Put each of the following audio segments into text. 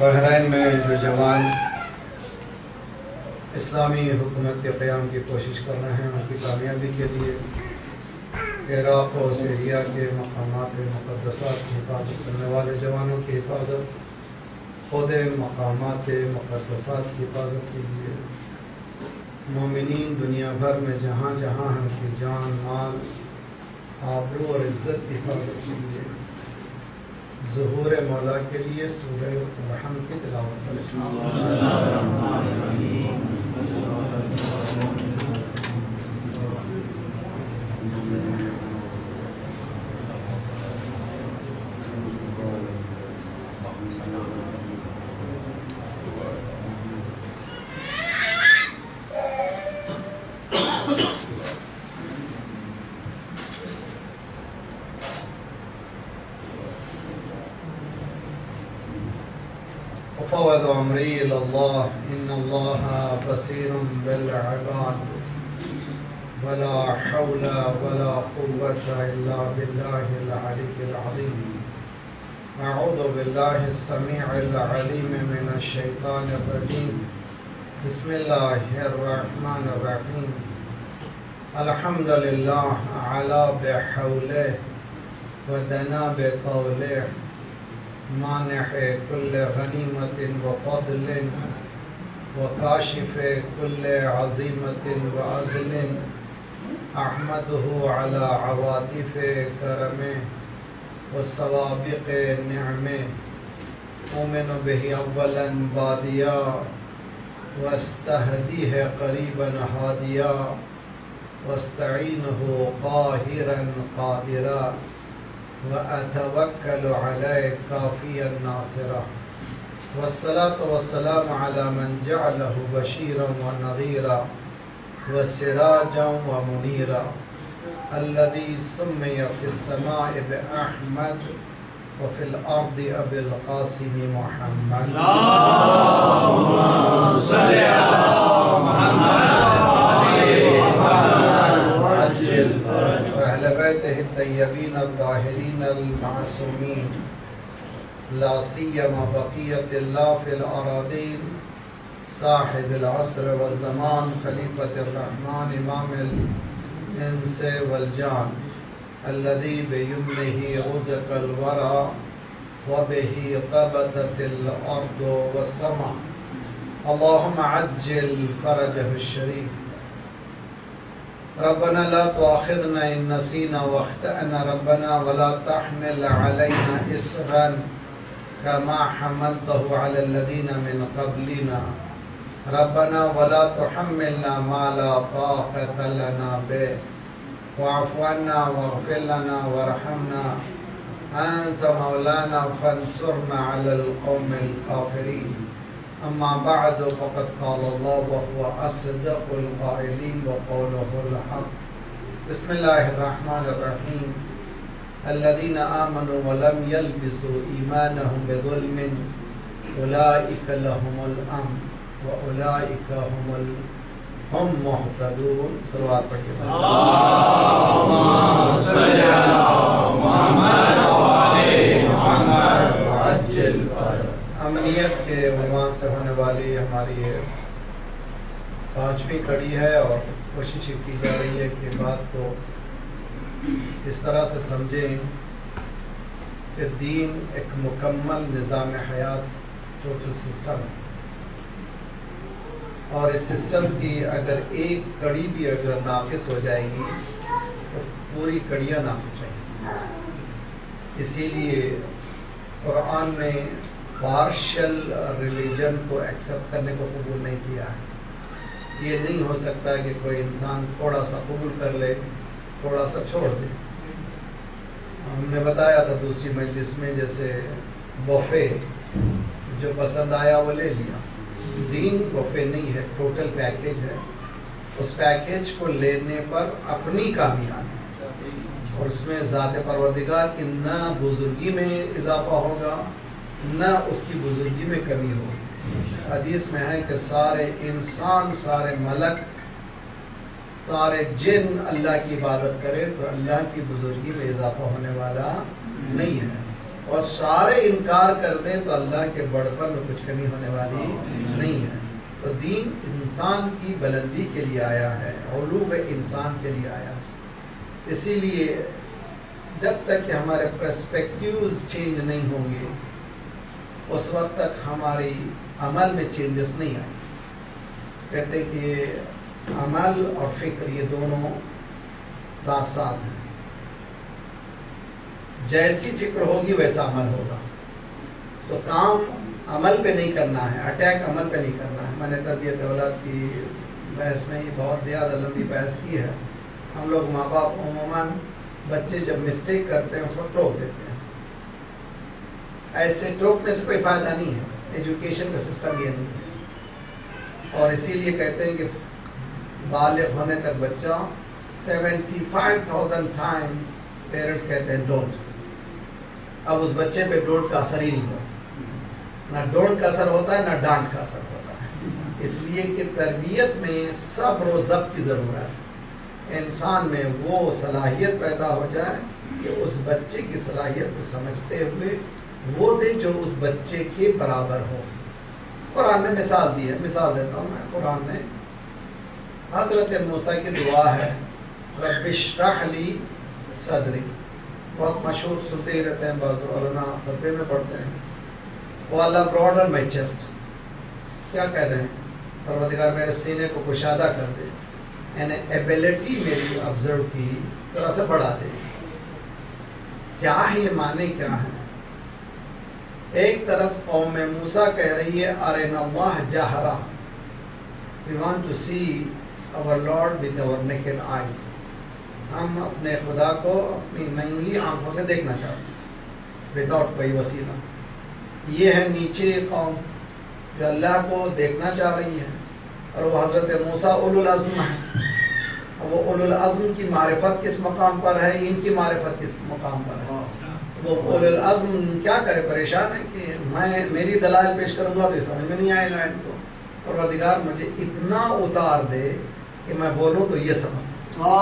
بحرین میں جو جوان اسلامی حکومت کے قیام کی کوشش کر رہے ہیں ان کی کامیابی کے لیے عراق و سیریا کے مقامات مقدسات کی حفاظت کرنے والے جوانوں کی حفاظت، خود مقامات مقدسات کی حفاظت کے لیے مومنین دنیا بھر میں جہاں جہاں ان کی جان، مال، آبرو اور عزت کی حفاظت کے لیے ظہور مولا کے لیے سورہ رحم کی تلاوت وفوض امری الى اللہ ان اللہ بصیر بالعباد ولا حول ولا قوة الا باللہ العلی العظیم اعوذ باللہ السمیع العلیم من الشیطان الرجیم بسم اللہ الرحمن الرحیم الحمد للہ علا بحولہ ودنا بطولہ مانح كل غنیمة وفضل وكاشف كل عظیمة وعزل احمده على عواطف کرمه والسوابق نعمه أؤمن به اولا بادیا واستهديه قریبا هادیا واستعینه قاهرا قادرا وأتوكل عليك كافيا ناصرا والصلاة والسلام على من جعله بشيرا ونذيرا وسراجا ومنيرا الذي سمي في السماء بأحمد وفي الأرض أبي القاسم محمد اللهم صل على محمد وعجل فرجه وأهل بيته الطيبين الطاهرين المعصومين لا سيما بقية الله في الأراضين صاحب العصر والزمان خليفة الرحمن إمام الإنس والجان الذي بيمنه رزق الورى وبه قبضت الأرض والسماء اللهم عجل فرجه الشريف ربنا لا تؤاخذنا إن نسينا واخطأنا ربنا ولا تحمل علينا إصرا كما حملته على الذين من قبلنا ربنا ولا تحملنا ما لا طاقة لنا به واعف عنا واغفر لنا وارحمنا أنت مولانا فانصرنا على القوم الكافرين أما بعد فقد قال الله وهو أصدق القائلين وقوله الحق بسم الله الرحمن الرحيم الذين آمنوا ولم يلبسوا إيمانهم بظلم أولئك لهم الأمن وأولئك هم مهتدون صلوات پڑھیے اللهم صل على محمد وعلى محمد وعجل فرجه امنیت کے عنوان سے ہونے والی ہماری یہ 5ویں کڑی ہے اور کوشش کی جا رہی ہے کہ بات کو اس طرح سے سمجھیں کہ دین ایک مکمل نظام حیات ٹوٹل سسٹم ہے اور اس سسٹم کی اگر ایک کڑی بھی اگر ناقص ہو جائے گی تو پوری کڑیاں ناقص رہیں گی. اسی لیے قرآن نے پارشل ریلیجن کو ایکسیپٹ کرنے کو قبول نہیں کیا ہے. یہ نہیں ہو سکتا کہ کوئی انسان تھوڑا سا قبول کر لے تھوڑا سا چھوڑ دے. ہم نے بتایا تھا دوسری مجلس میں جیسے بوفے جو پسند آیا وہ لے لیا. دین بوفے نہیں ہے، ٹوٹل پیکیج ہے. اس پیکیج کو لینے پر اپنی کامی آنی اور اس میں ذات پروردگار کی نہ بزرگی میں اضافہ ہوگا نہ اس کی بزرگی میں کمی ہوگی. حدیث میں ہے کہ سارے انسان، سارے ملک، سارے جن اللہ کی عبادت کرے تو اللہ کی بزرگی میں اضافہ ہونے والا نہیں ہے. اور سارے انکار کر دیں تو اللہ کے بڑپن میں کچھ کمی ہونے والی نہیں ہے. تو دین انسان کی بلندی کے لیے آیا ہے، علو انسان کے لیے آیا ہے. اسی لیے جب تک کہ ہمارے پرسپیکٹیوز چینج نہیں ہوں گے اس وقت تک ہماری عمل میں چینجز نہیں آئیں. کہتے کہ عمل اور فکر یہ دونوں ساتھ ساتھ ہیں. جیسی فکر ہوگی ویسا عمل ہوگا. تو کام عمل پہ نہیں کرنا ہے، اٹیک عمل پہ نہیں کرنا ہے. میں نے تربیت اولاد کی بحث میں یہ بہت زیادہ لمبی بحث کی ہے. ہم لوگ ماں باپ عموماً بچے جب مسٹیک کرتے ہیں اس کو ٹوک دیتے ہیں. ایسے ٹوکنے سے کوئی فائدہ نہیں ہے. ایجوکیشن کا سسٹم یہ نہیں ہے. اور اسی لیے کہتے ہیں کہ بالغ ہونے تک بچہ 75,000 ٹائمز پیرنٹس کہتے ہیں ڈونٹ. اب اس بچے پہ ڈونٹ کا اثر ہی نہیں ہوتا. نہ ڈونٹ کا اثر ہوتا ہے نہ ڈانٹ کا اثر ہوتا ہے. اس لیے کہ تربیت میں صبر و ضبط کی ضرورت ہے. انسان میں وہ صلاحیت پیدا ہو جائے کہ اس بچے کی صلاحیت کو سمجھتے ہوئے وہ دے جو اس بچے کے برابر ہو. قرآن نے مثال دی ہے، مثال دیتا ہوں میں. قرآن نے حضرت موسیٰ کی دعا ہے رب اشرح لی صدری، بہت مشہور، سنتے ہی رہتے ہیں، بعض علماء خطبے میں پڑھتے ہیں. وہ اللہ براڈن مائی چیسٹ، کیا کہہ رہے ہیں؟ پروردگار میرے سینے کو کشادہ کر دے، یعنی ایبیلٹی میری آبزرو کی ذرا سے بڑھا دے. کیا ہے یہ معنی کیا ہے؟ ایک طرف قوم موسیٰ کہہ رہی ہے ارنا اللہ جہرا، we want to see our Lord with our naked eyes. ہم اپنے خدا کو اپنی ننگی آنکھوں سے دیکھنا چاہتے ہیں وداؤٹ کوئی وسیلہ. یہ ہے نیچے قوم جو اللہ کو دیکھنا چاہ رہی ہے. اور وہ حضرت موسیٰ اولو العزم ہے. وہ اولو العزم کی معرفت کس مقام پر ہے، ان کی معرفت کس مقام پر ہے. وہ اولو العزم کیا کرے، پریشان ہے کہ میں میری دلائل پیش کروں گا تو یہ سمجھ میں نہیں آئے گا ان کو. پروردگار مجھے اتنا اتار دے کہ میں بولوں تو یہ سمجھ سکوں.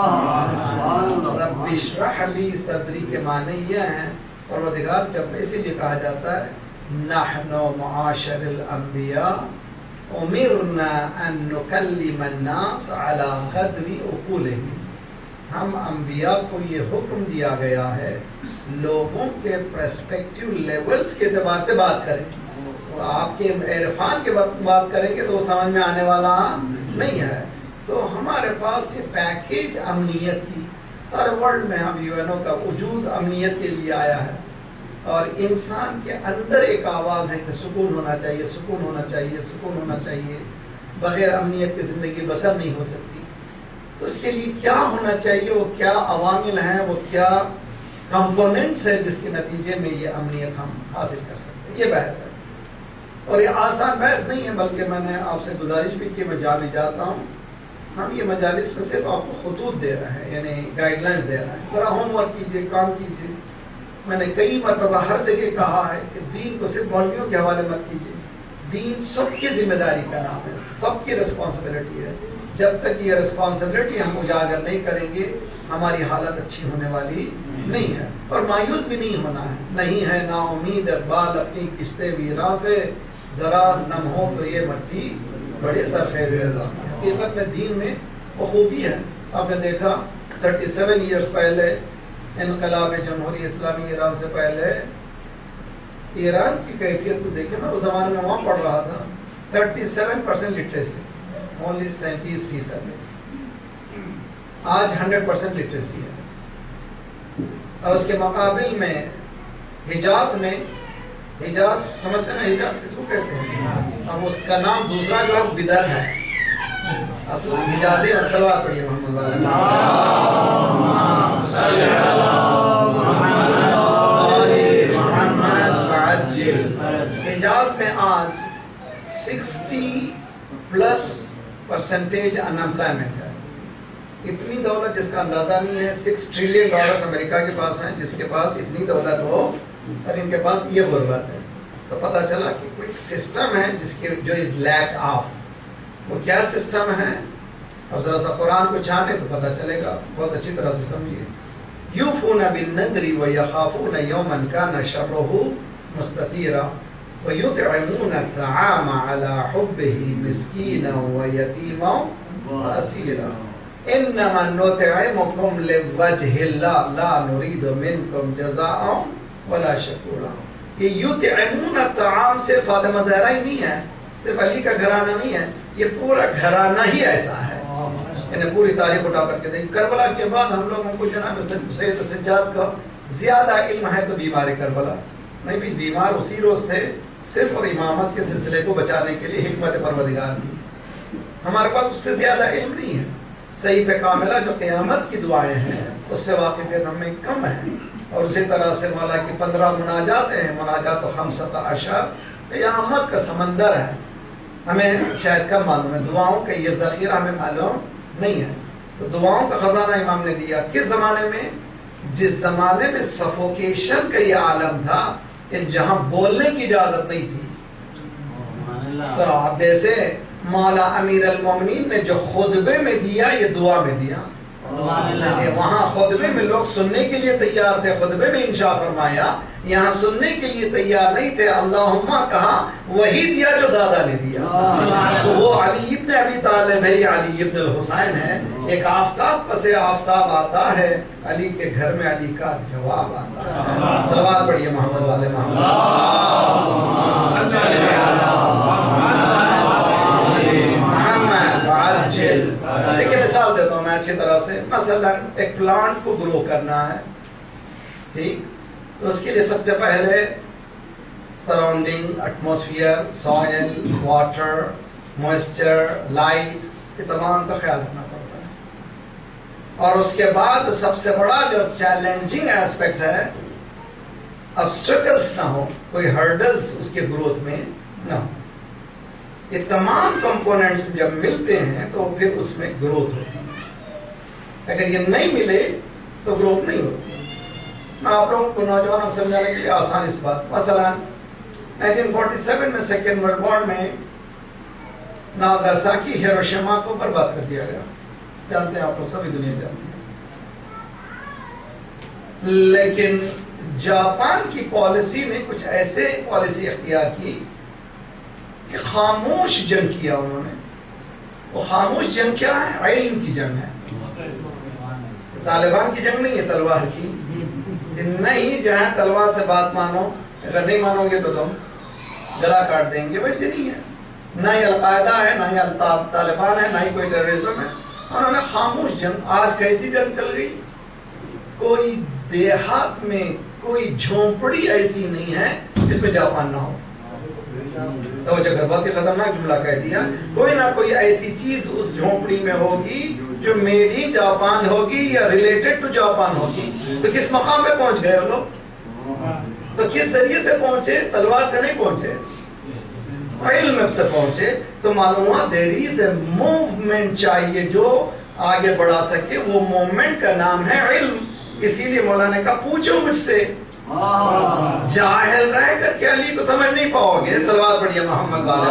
رب اشرح لی صدری کے معنی یہ ہیں پروردگار. جب اسی لیے کہا جاتا ہے نحن معاشر الانبیاء امرنا ان نکلم الناس علی قدر عقولہم. ہم انبیاء کو یہ حکم دیا گیا ہے لوگوں کے پرسپیکٹیو لیولز کے اعتبار سے بات کریں. آپ کے عرفان کے وقت بات کریں گے تو وہ سمجھ میں آنے والا نہیں ہے. تو ہمارے پاس یہ پیکیج امنیت کی سارے ورلڈ میں ہم یو این او کا وجود امنیت کے لیے آیا ہے. اور انسان کے اندر ایک آواز ہے کہ سکون ہونا چاہیے، سکون ہونا چاہیے، سکون ہونا چاہیے. بغیر امنیت کی زندگی بسر نہیں ہو سکتی. تو اس کے لیے کیا ہونا چاہیے، وہ کیا عوامل ہیں، وہ کیا کمپوننٹس ہیں جس کے نتیجے میں یہ امنیت ہم حاصل کر سکتے ہیں. یہ بحث ہے اور یہ آسان بحث نہیں ہے. بلکہ میں نے آپ سے گزارش بھی کی، میں جا بھی جاتا ہوں، ہم یہ مجالس میں صرف آپ کو خطوط دے رہے ہیں، یعنی گائیڈ لائنس دے رہے ہیں. ذرا ہوم ورک کیجیے، کام کیجیے. میں نے کئی مرتبہ ہر جگہ کہا ہے کہ دین کو صرف مولویوں کے حوالے مت کیجیے. دین سب کی ذمہ داری کا نام ہے، سب کی رسپانسبلٹی ہے. جب تک یہ رسپانسبلٹی ہم اجاگر نہیں کریں گے ہماری حالت اچھی ہونے والی نہیں ہے. اور مایوس بھی نہیں ہونا ہے، نہیں ہے نا امید اقبال اپنی کشتے ویراں سے، ذرا نم ہو تو یہ مٹی بڑے سرخیز ہے. حقیقت میں دین میں وہ خوبی ہے. آپ نے دیکھا 37 ایئرز پہلے انقلاب جمہوری اسلامی ایران سے پہلے ایران کی کیفیت کو دیکھیں. میں اس زمانے میں وہاں پڑھ رہا تھا. 37% لٹریسی، اونلی 37%. آج 100% لٹریسی ہے. اور اس کے مقابل میں حجاز سمجھتے ہیں حجاز کس کو کہتے ہیں؟ اب اس کا نام دوسرا جو ہے بدعت ہے. اصل حجازی اور سلوات پڑھیے محمد والا. حجاز میں آج 60+% انمپلائمنٹ ہے. اتنی دولت جس کا اندازہ نہیں ہے. $6 ٹریلین امریکہ کے پاس ہیں. جس کے پاس اتنی دولت ہو اور ان کے پاس یہ غربت ہے تو پتہ چلا کہ کوئی سسٹم ہے جس کے جو از لیک آف. وہ کیا سسٹم ہے؟ اب ذرا سا قرآن کو چھانے تو پتہ چلے گا. بہت اچھی طرح سے سمجھیے. یوفون بالنذر ویخافون یوما کان شرہ مستطیرا ویطعمون الطعام علی حبہ مسکینا ویتیما واسیرا انما نطعمکم لوجہ اللہ لا نرید منکم جزاء ولا شکورا. یہ یطعمون الطعام صرف فاطمہ زہرا ہی نہیں ہے، صرف علی کا گھرانہ نہیں ہے، یہ پورا گھرانہ ہی ایسا ہے. انہیں پوری تاریخ اٹھا کر کے دیکھیں. کربلا کے بعد ہم لوگوں کو جناب سید سجاد کا زیادہ علم ہے تو بیمار کربلا نہیں بھی، بیمار اسی روز تھے صرف اور امامت کے سلسلے کو بچانے کے لیے حکمت پروردگار نے. ہمارے پاس اس سے زیادہ علم نہیں ہے. صحیفہ کاملہ جو قیامت کی دعائیں ہیں اس سے واقفیت ہمیں کم ہے. اور اسی طرح سے مولا کی 15 مناجات ہیں، مناجات و 15 قیامت کا سمندر ہے. ہمیں شاید کم معلوم ہے، دعاؤں کا یہ ذخیرہ ہمیں معلوم نہیں ہے. تو دعاؤں کا خزانہ امام نے دیا کس زمانے میں؟ جس زمانے میں سفوکیشن کا یہ عالم تھا کہ جہاں بولنے کی اجازت نہیں تھی. تو آپ جیسے مولا امیر المومنین نے جو خطبے میں دیا یہ دعا میں دیا. وہاں خطبے میں لوگ سننے کے لیے تیار تھے، خطبے میں انشاء فرمایا. یہاں سننے کے لیے تیار نہیں تھے، اللہم کہا، وہی دیا جو دادا نے دیا. تو وہ علی ابن ابی طالب ہے، علی ابن الحسین ہے. ایک آفتاب پس آفتاب آتا ہے، علی کے گھر میں علی کا جواب آتا ہے. صلوات پڑھیے محمد والے محمد. دیکھیں مثال دیتا ہوں میں اچھی طرح سے. مثلا ایک پلانٹ کو گرو کرنا ہے، ٹھیک، تو اس کے لیے سب سے پہلے surrounding, atmosphere, soil, water, moisture, light, یہ تمام کا خیال رکھنا پڑتا ہے. اور اس کے بعد سب سے بڑا جو چیلنجنگ ایسپیکٹ ہے، obstacles نہ ہو، کوئی ہرڈلز اس کے گروتھ میں نہ ہو. یہ تمام کمپوننٹس جب ملتے ہیں تو پھر اس میں گروتھ ہوتی ہے. اگر یہ نہیں ملے تو گروتھ نہیں ہوتی. میں آپ لوگوں کو نوجوانوں کو سمجھانے کے لیے آسان اس بات، مثلا 1947 میں سیکنڈ ورلڈ وار میں ناگاساکی ہیروشیما کو برباد کر دیا گیا. جانتے ہیں آپ لوگ، سبھی دنیا جانتی ہے. لیکن جاپان کی پالیسی نے کچھ ایسے پالیسی اختیار کی کہ خاموش جنگ کیا انہوں نے. وہ خاموش جنگ کیا ہے؟ علم کی جنگ ہے. طالبان کی جنگ نہیں ہے تلوار کی. نہیں جہاں تلوار سے بات مانو، اگر نہیں مانو گے تو تم گلا کاٹ دیں گے، ویسے نہیں ہے. نہ ہی القاعدہ ہے، نہ ہی طالبان ہے، نہ ہی کوئی ٹیررزم ہے. انہوں نے خاموش جنگ. آج کیسی جنگ چل گئی؟ کوئی دیہات میں کوئی جھونپڑی ایسی نہیں ہے جس میں جاپان نہ ہو. توجہ کر، بہت ہی خطرناک جملہ کہہ دیا. کوئی نہ کوئی ایسی چیز اس جھونپڑی میں ہوگی جو میڈ ان جاپان ہوگی یا ریلیٹڈ ٹو جاپان ہوگی. تو کس مقام پہ پہنچ گئے وہ لوگ؟ تو کس ذریعے سے پہنچے؟ تلوار سے نہیں پہنچے، علم سے پہنچے. تو معلوم ہوا دیر از اے موومنٹ چاہیے جو آگے بڑھا سکے. وہ موومنٹ کا نام ہے علم. اسی لیے مولانا نے کہا پوچھو مجھ سے. جاہل رہ کر کے علی کو سمجھ نہیں پاؤ گے. صلوات پڑھیے محمد والے.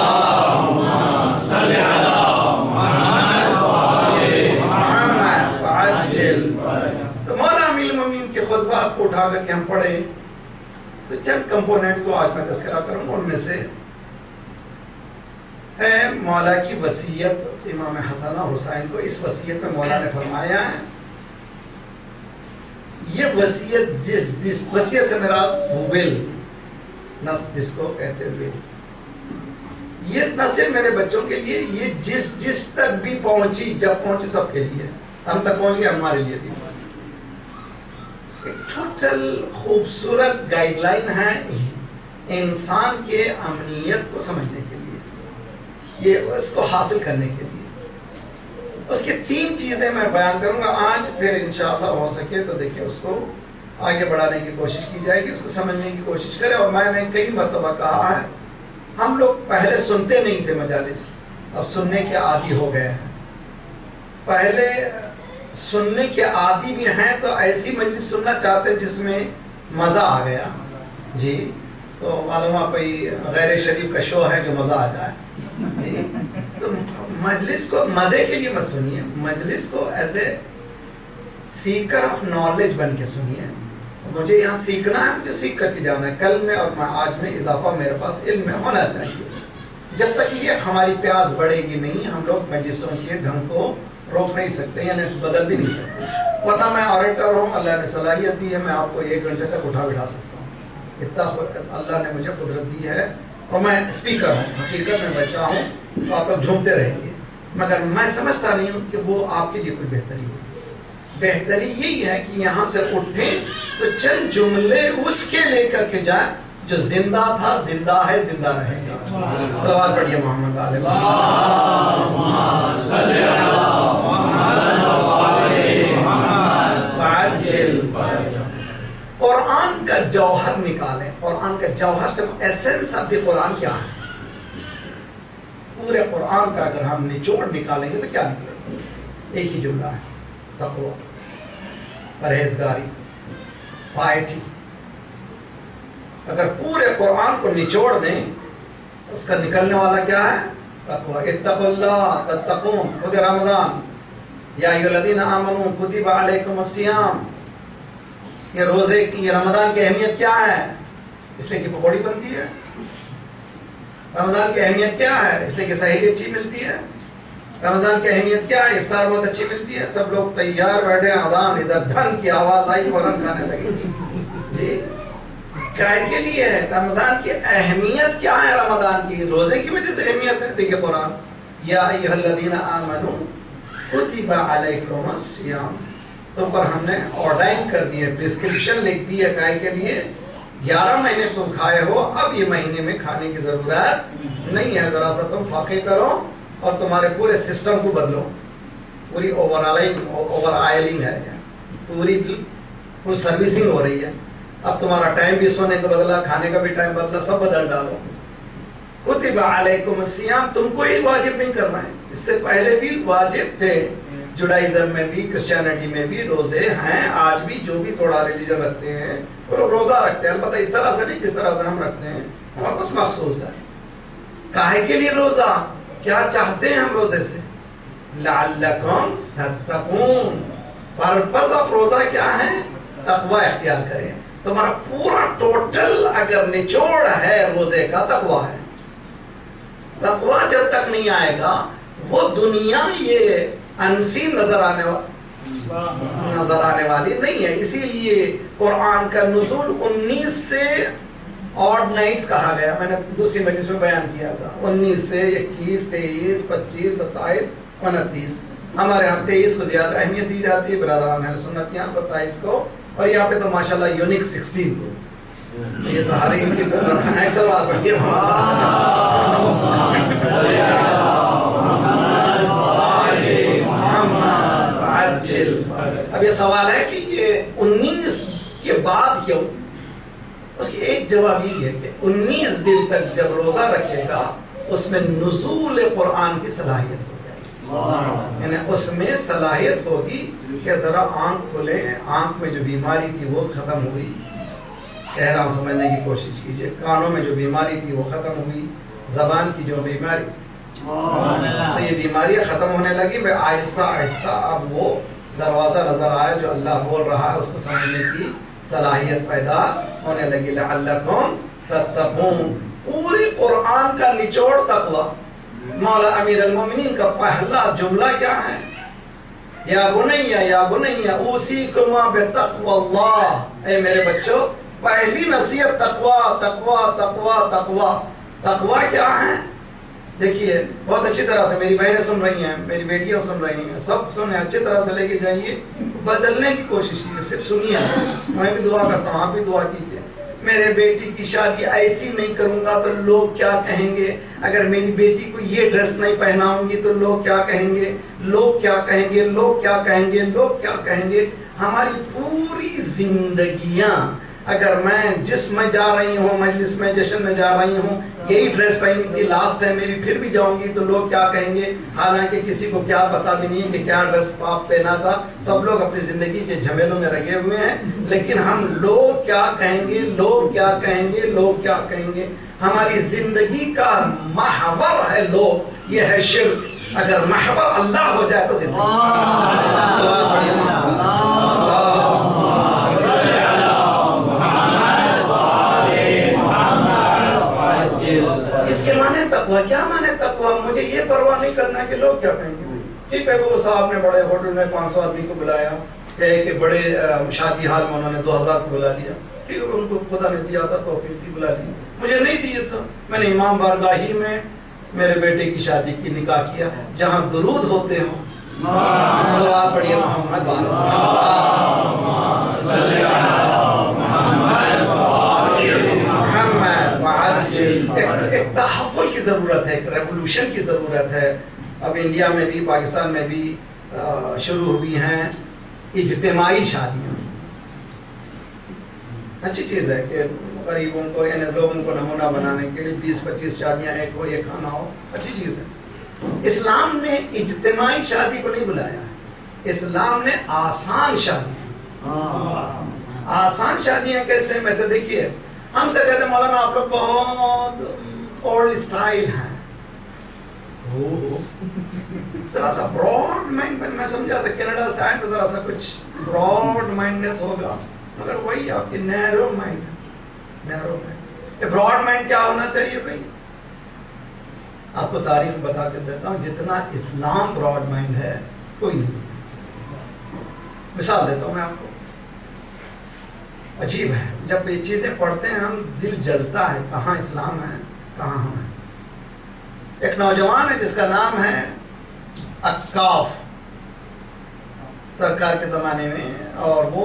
تو مولانا امیر المومنین کے خطبات کو اٹھا کر کے ہم پڑھیں تو چند کمپوننٹ کو آج میں تذکرہ کروں گا. ان میں سے ہے مولا کی وصیت امام حسن اور حسین کو. اس وصیت میں مولا نے فرمایا ہے، یہ وصیت جس وصیت سے میرا ول نس جس کو کہتے ہوئے، یہ نہ صرف میرے بچوں کے لیے، یہ جس تک بھی پہنچی، جب پہنچی سب کے لیے. ہم تک پہنچ گئے، ہمارے لیے بھی ایک ٹوٹل خوبصورت گائیڈ لائن ہے انسان کے امنیت کو سمجھنے کے لیے، یہ اس کو حاصل کرنے کے لیے. اس کی 3 چیزیں میں بیان کروں گا آج. پھر انشاءاللہ ہو سکے تو دیکھیں اس کو آگے بڑھانے کی کوشش کی جائے گی، اس کو سمجھنے کی کوشش کریں. اور میں نے کئی مرتبہ کہا ہے، ہم لوگ پہلے سنتے نہیں تھے مجالس، اب سننے کے عادی ہو گئے ہیں. پہلے سننے کے عادی بھی ہیں تو ایسی مجلس سننا چاہتے ہیں جس میں مزہ آ گیا. جی تو معلوم ہے کوئی غیر شریف کا شو ہے جو مزہ آ جائے. جی تو مجلس کو مزے کے لیے مت سنیے، مجلس کو as a seeker of knowledge बन के सुनिए। मुझे यहाँ सीखना है, मुझे सीख करके जाना है। कल में और आज में इजाफा मेरे पास इल्म में होना चाहिए। जब तक ये हमारी प्यास बढ़ेगी नहीं, हम लोग मजलिसों के ढंग को रोक नहीं सकते, यानी बदल भी नहीं सकते। वरना मैं ऑरेटर हूँ, अल्लाह ने सलाहियत दी है, मैं आपको 1 घंटे तक उठा बिठा सकता हूँ। इतना अल्लाह ने मुझे कुदरत दी है। और मैं स्पीकर हूँ, हकीकत में बच्चा हूँ, तो आप लोग झूमते रहेंगे, मगर मैं समझता नहीं हूँ कि वो आपके लिए कोई बेहतरी हो। बेहतरी यही है कि यहाँ से उठें तो चंद जुमले उसके लेकर के जाए जो जिंदा था, जिंदा है, जिंदा रहेगा। सलावत पढ़िए मोहम्मद वाले। कुरान का जौहर निकालें। कुरान का जौहर से एसेंस ऑफ द कुरान क्या है? पूरे कुरान का अगर हम निचोड़ निकालेंगे तो क्या निकलेगा? एक ही जुमला है, तक़वा, परहेजगारी, पायटी। अगर पूरे कुरान को निचोड़ दें उसका निकलने वाला क्या है? तक़वा। इत्तक़ुल्लाह तत्तक़ून। खुद रमज़ान, या अय्युहल्लज़ीना आमनू कुतिबा अलैकुमुस्सियाम। ये रोजे की, ये रमज़ान की अहमियत क्या है? इसलिए कि पकौड़ी बनती है। रमज़ान की अहमियत क्या है? इसलिए कि सहरी अच्छी मिलती है। रमज़ान की अहमियत क्या है? इफ्तार बहुत अच्छी मिलती है। सब लोग तैयार बैठे, अज़ान, इधर धन की आवाज़ आई, फौरन खाने लगे। जी, काय के लिए है? रमज़ान की अहमियत क्या है? रमज़ान की रोज़े की वजह से अहमियत है। देखिए कुरान, या अय्युहल्लज़ीना आमनू कुतिबा अलैकुमुस्सियाम, तुम पर हमने ऑर्डाइन कर दिया, प्रिस्क्रिप्शन लिख दी है काय के लिए। 11 महीने तुम खाए हो, अब ये महीने में खाने की जरूरत नहीं है। जरा सा तुम फाके करो और तुम्हारे पूरे सिस्टम को बदलो। पूरी ओवर आयलिंग है, पूरी सर्विसिंग हो रही है। अब तुम्हारा टाइम भी सोने का बदला, खाने का भी टाइम बदला, सब बदल डालो। कुतिबा अलैकुमुस्सियाम, तुमको ही वाजिब नहीं करना है, इससे पहले भी वाजिब थे। जुडाइज्म में भी, क्रिश्चियनिटी में भी रोजे हैं। आज भी जो भी थोड़ा रिलीजन रखते हैं वो लोग रोजा रखते हैं, अलबत्ता इस तरह से नहीं जिस तरह से हम रखते हैं। हमारे पास मखसूस है। काहे के लिए रोजा? क्या चाहते हैं हम रोजे से? लअल्लकुम तत्तकून। पर्पस ऑफ रोजा क्या है? तकवा इख्तियार करें। तुम्हारा पूरा टोटल अगर निचोड़ है रोजे का, तकवा है। तकवा जब तक नहीं आएगा, वो दुनिया ये अनसीन नजर आने वाली नहीं है। इसीलिए कुरान का नुज़ूल 19 से ऑड नाइट्स कहा गया। मैंने दूसरी मजलिस में बयान किया था। 19 से 21, 23, 25, 27, 29। हमारे यहाँ 23 को ज्यादा अहमियत दी जाती है, बिरादरान अहले सुन्नत यहाँ 27 को, और यहाँ पे तो माशाल्लाह यूनिक 16 को। ये तो हर एक की बात बढ़िया। अब ये सवाल है कि ये 19 के बाद क्यों? उसकी एक जवाब ये है कि 19 दिन तक जब रोजा रखेगा उसमें नुज़ूल कुरान की सलाहियत हो जाएगी। यानी उसमें सलाहियत होगी कि जरा आंख खोले, आंख में जो बीमारी थी वो खत्म हुई। चेहरा समझने की कोशिश कीजिए। कानों में जो बीमारी थी वो खत्म हुई। जबान की जो बीमारी, तो ये बीमारियां खत्म होने लगी। मैं आहिस्ता आहिस्ता अब वो दरवाजा नजर आया जो अल्लाह बोल रहा है, उसको समझने की सलाहियत पैदा होने लगी। लअल्लकुम तत्तकून। पूरे कुरान का निचोड़ तकवा। मौला अमीर अल मोमिनीन का पहला जुमला क्या है? या बुनैया उसीकुम बितक़वाल्लाह। ए मेरे बच्चों, पहली नसीहत तकवा, तकवा, तकवा, तकवा। तकवा क्या है? देखिए बहुत अच्छी तरह से मेरी बहनें सुन रही हैं, मेरी बेटियां सुन रही हैं, सब सुने, अच्छी तरह से लेके जाइए, बदलने की कोशिश कीजिए, सिर्फ सुनिए। मैं भी दुआ करता हूँ, आप भी दुआ कीजिए। मेरे बेटी की शादी ऐसी नहीं करूंगा तो लोग क्या कहेंगे? अगर मेरी बेटी को ये ड्रेस नहीं पहनाऊंगी तो लोग क्या कहेंगे? लोग क्या कहेंगे? लोग क्या कहेंगे? लोग क्या कहेंगे? हमारी पूरी जिंदगियां, अगर मैं जिसमें जा रही हूँ, मजलिस में, जश्न में जा रही हूँ, यही ड्रेस पहनी थी लास्ट टाइम, मेरी फिर भी जाऊंगी तो लोग क्या कहेंगे? हालांकि किसी को क्या पता भी नहीं है कि क्या ड्रेस आप पहना था। सब लोग अपनी जिंदगी के झमेलों में लगे हुए हैं, लेकिन हम लोग क्या कहेंगे, लोग क्या कहेंगे, लोग क्या कहेंगे। हमारी जिंदगी का महवर है लोग, ये है शिर्क। अगर महवर अल्लाह हो जाए तो जिंदगी تقوی کیا مانے تقوی؟ مجھے یہ پرواہ نہیں کرنا کہ لوگ کیا کہیں گے. ٹھیک ہے وہ صاحب نے بڑے ہوٹل میں 500 آدمی کو بلایا کہ بڑے شادی حال میں انہوں نے 2000 کو بلا لیا. ٹھیک ہے ان کو خدا نے دیا تھا توفیق دی بلا لی. مجھے نہیں دیا تھا. میں نے امام بارگاہی میں میرے بیٹے کی شادی کی نکاح کیا جہاں درود ہوتے ہوں. صلوات پڑھیے محمد ایک تحفظ کی ضرورت ہے, ایک ریولوشن کی ضرورت ہے. اب انڈیا میں بھی پاکستان میں بھی شروع ہوئی ہیں اجتماعی شادیاں. اچھی چیز ہے کہ غریبوں کو یعنی لوگوں کو نمونہ بنانے کے لیے 20-25 شادیاں ایک ہو, ایک کھانا ہو, اچھی چیز ہے. اسلام نے اجتماعی شادی کو نہیں بلایا. اسلام نے آسان شادی. آسان شادیاں کیسے؟ ویسے دیکھیے ہم سے کہتے ہیں مولانا آپ لوگ بہت اولڈ اسٹائل ہیں. ذرا سا براڈ مائنڈ میں سمجھا تھا کینیڈا سے آئے تو ذرا سا کچھ براڈ مائنڈنس ہوگا, مگر وہی آپ کی نیرو مائنڈ ہے. نیرو مائنڈ. براڈ مائنڈ کیا ہونا چاہیے بھائی؟ آپ کو تاریخ بتا کے دیتا ہوں, جتنا اسلام براڈ مائنڈ ہے کوئی نہیں. مثال دیتا ہوں میں آپ کو. عجیب ہے جب یہ چیزیں پڑھتے ہیں ہم دل جلتا ہے کہاں اسلام ہے کہاں ہم ہیں. ایک نوجوان ہے جس کا نام ہے عکاف, سرکار کے زمانے میں, اور وہ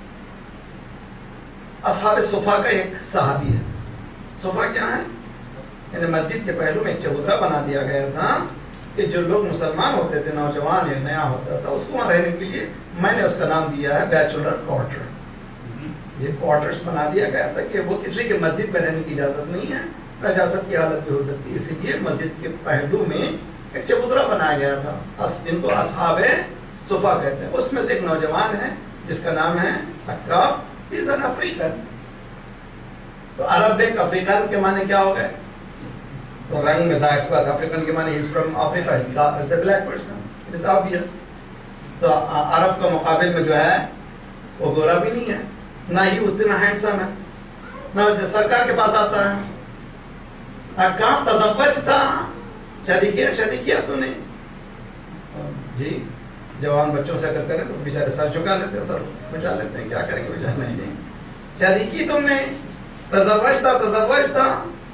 اصحاب صفا کا ایک صحابی ہے. صفا کیا ہے؟ یعنی مسجد کے پہلو میں ایک چبوترا بنا دیا گیا تھا کہ جو لوگ مسلمان ہوتے تھے, نوجوان یا نیا ہوتا تھا, اس کو وہاں رہنے کے لیے میں نے اس کا نام دیا ہے بیچلر کوارٹر. یہ کوارٹرز بنا دیا گیا تھا کہ وہ کسی کے مسجد میں رہنے کی اجازت نہیں ہے, نجاست کی حالت بھی ہو سکتی ہے, اسی لیے مسجد کے پہلو میں ایک چبوترا بنایا گیا تھا جن کو اصحاب صفا کہتے ہیں. اس میں سے ایک نوجوان ہے جس کا نام ہے عکاف. He's an African. تو عرب ایک افریقن کے معنی کیا ہو گئے؟ تو رنگ میں ظاہر سی بات, افریقن کے معنی he's from Africa, he's a black person. It is obvious. تو عرب کا مقابل میں جو ہے وہ گورا بھی نہیں ہے, نہ ہی اتنا ہینڈسم ہے, نہ سرکار کے پاس آتا ہے. عکاف تزوج تھا, شادی کیا تو نے جی. جوان بچوں سے اگر کریں تو بیچارے سر چکا لیتے ہیں, سر بچا لیتے ہیں, کیا کریں گے بچا نہیں. شادی کی تم نے, تزوج تھا.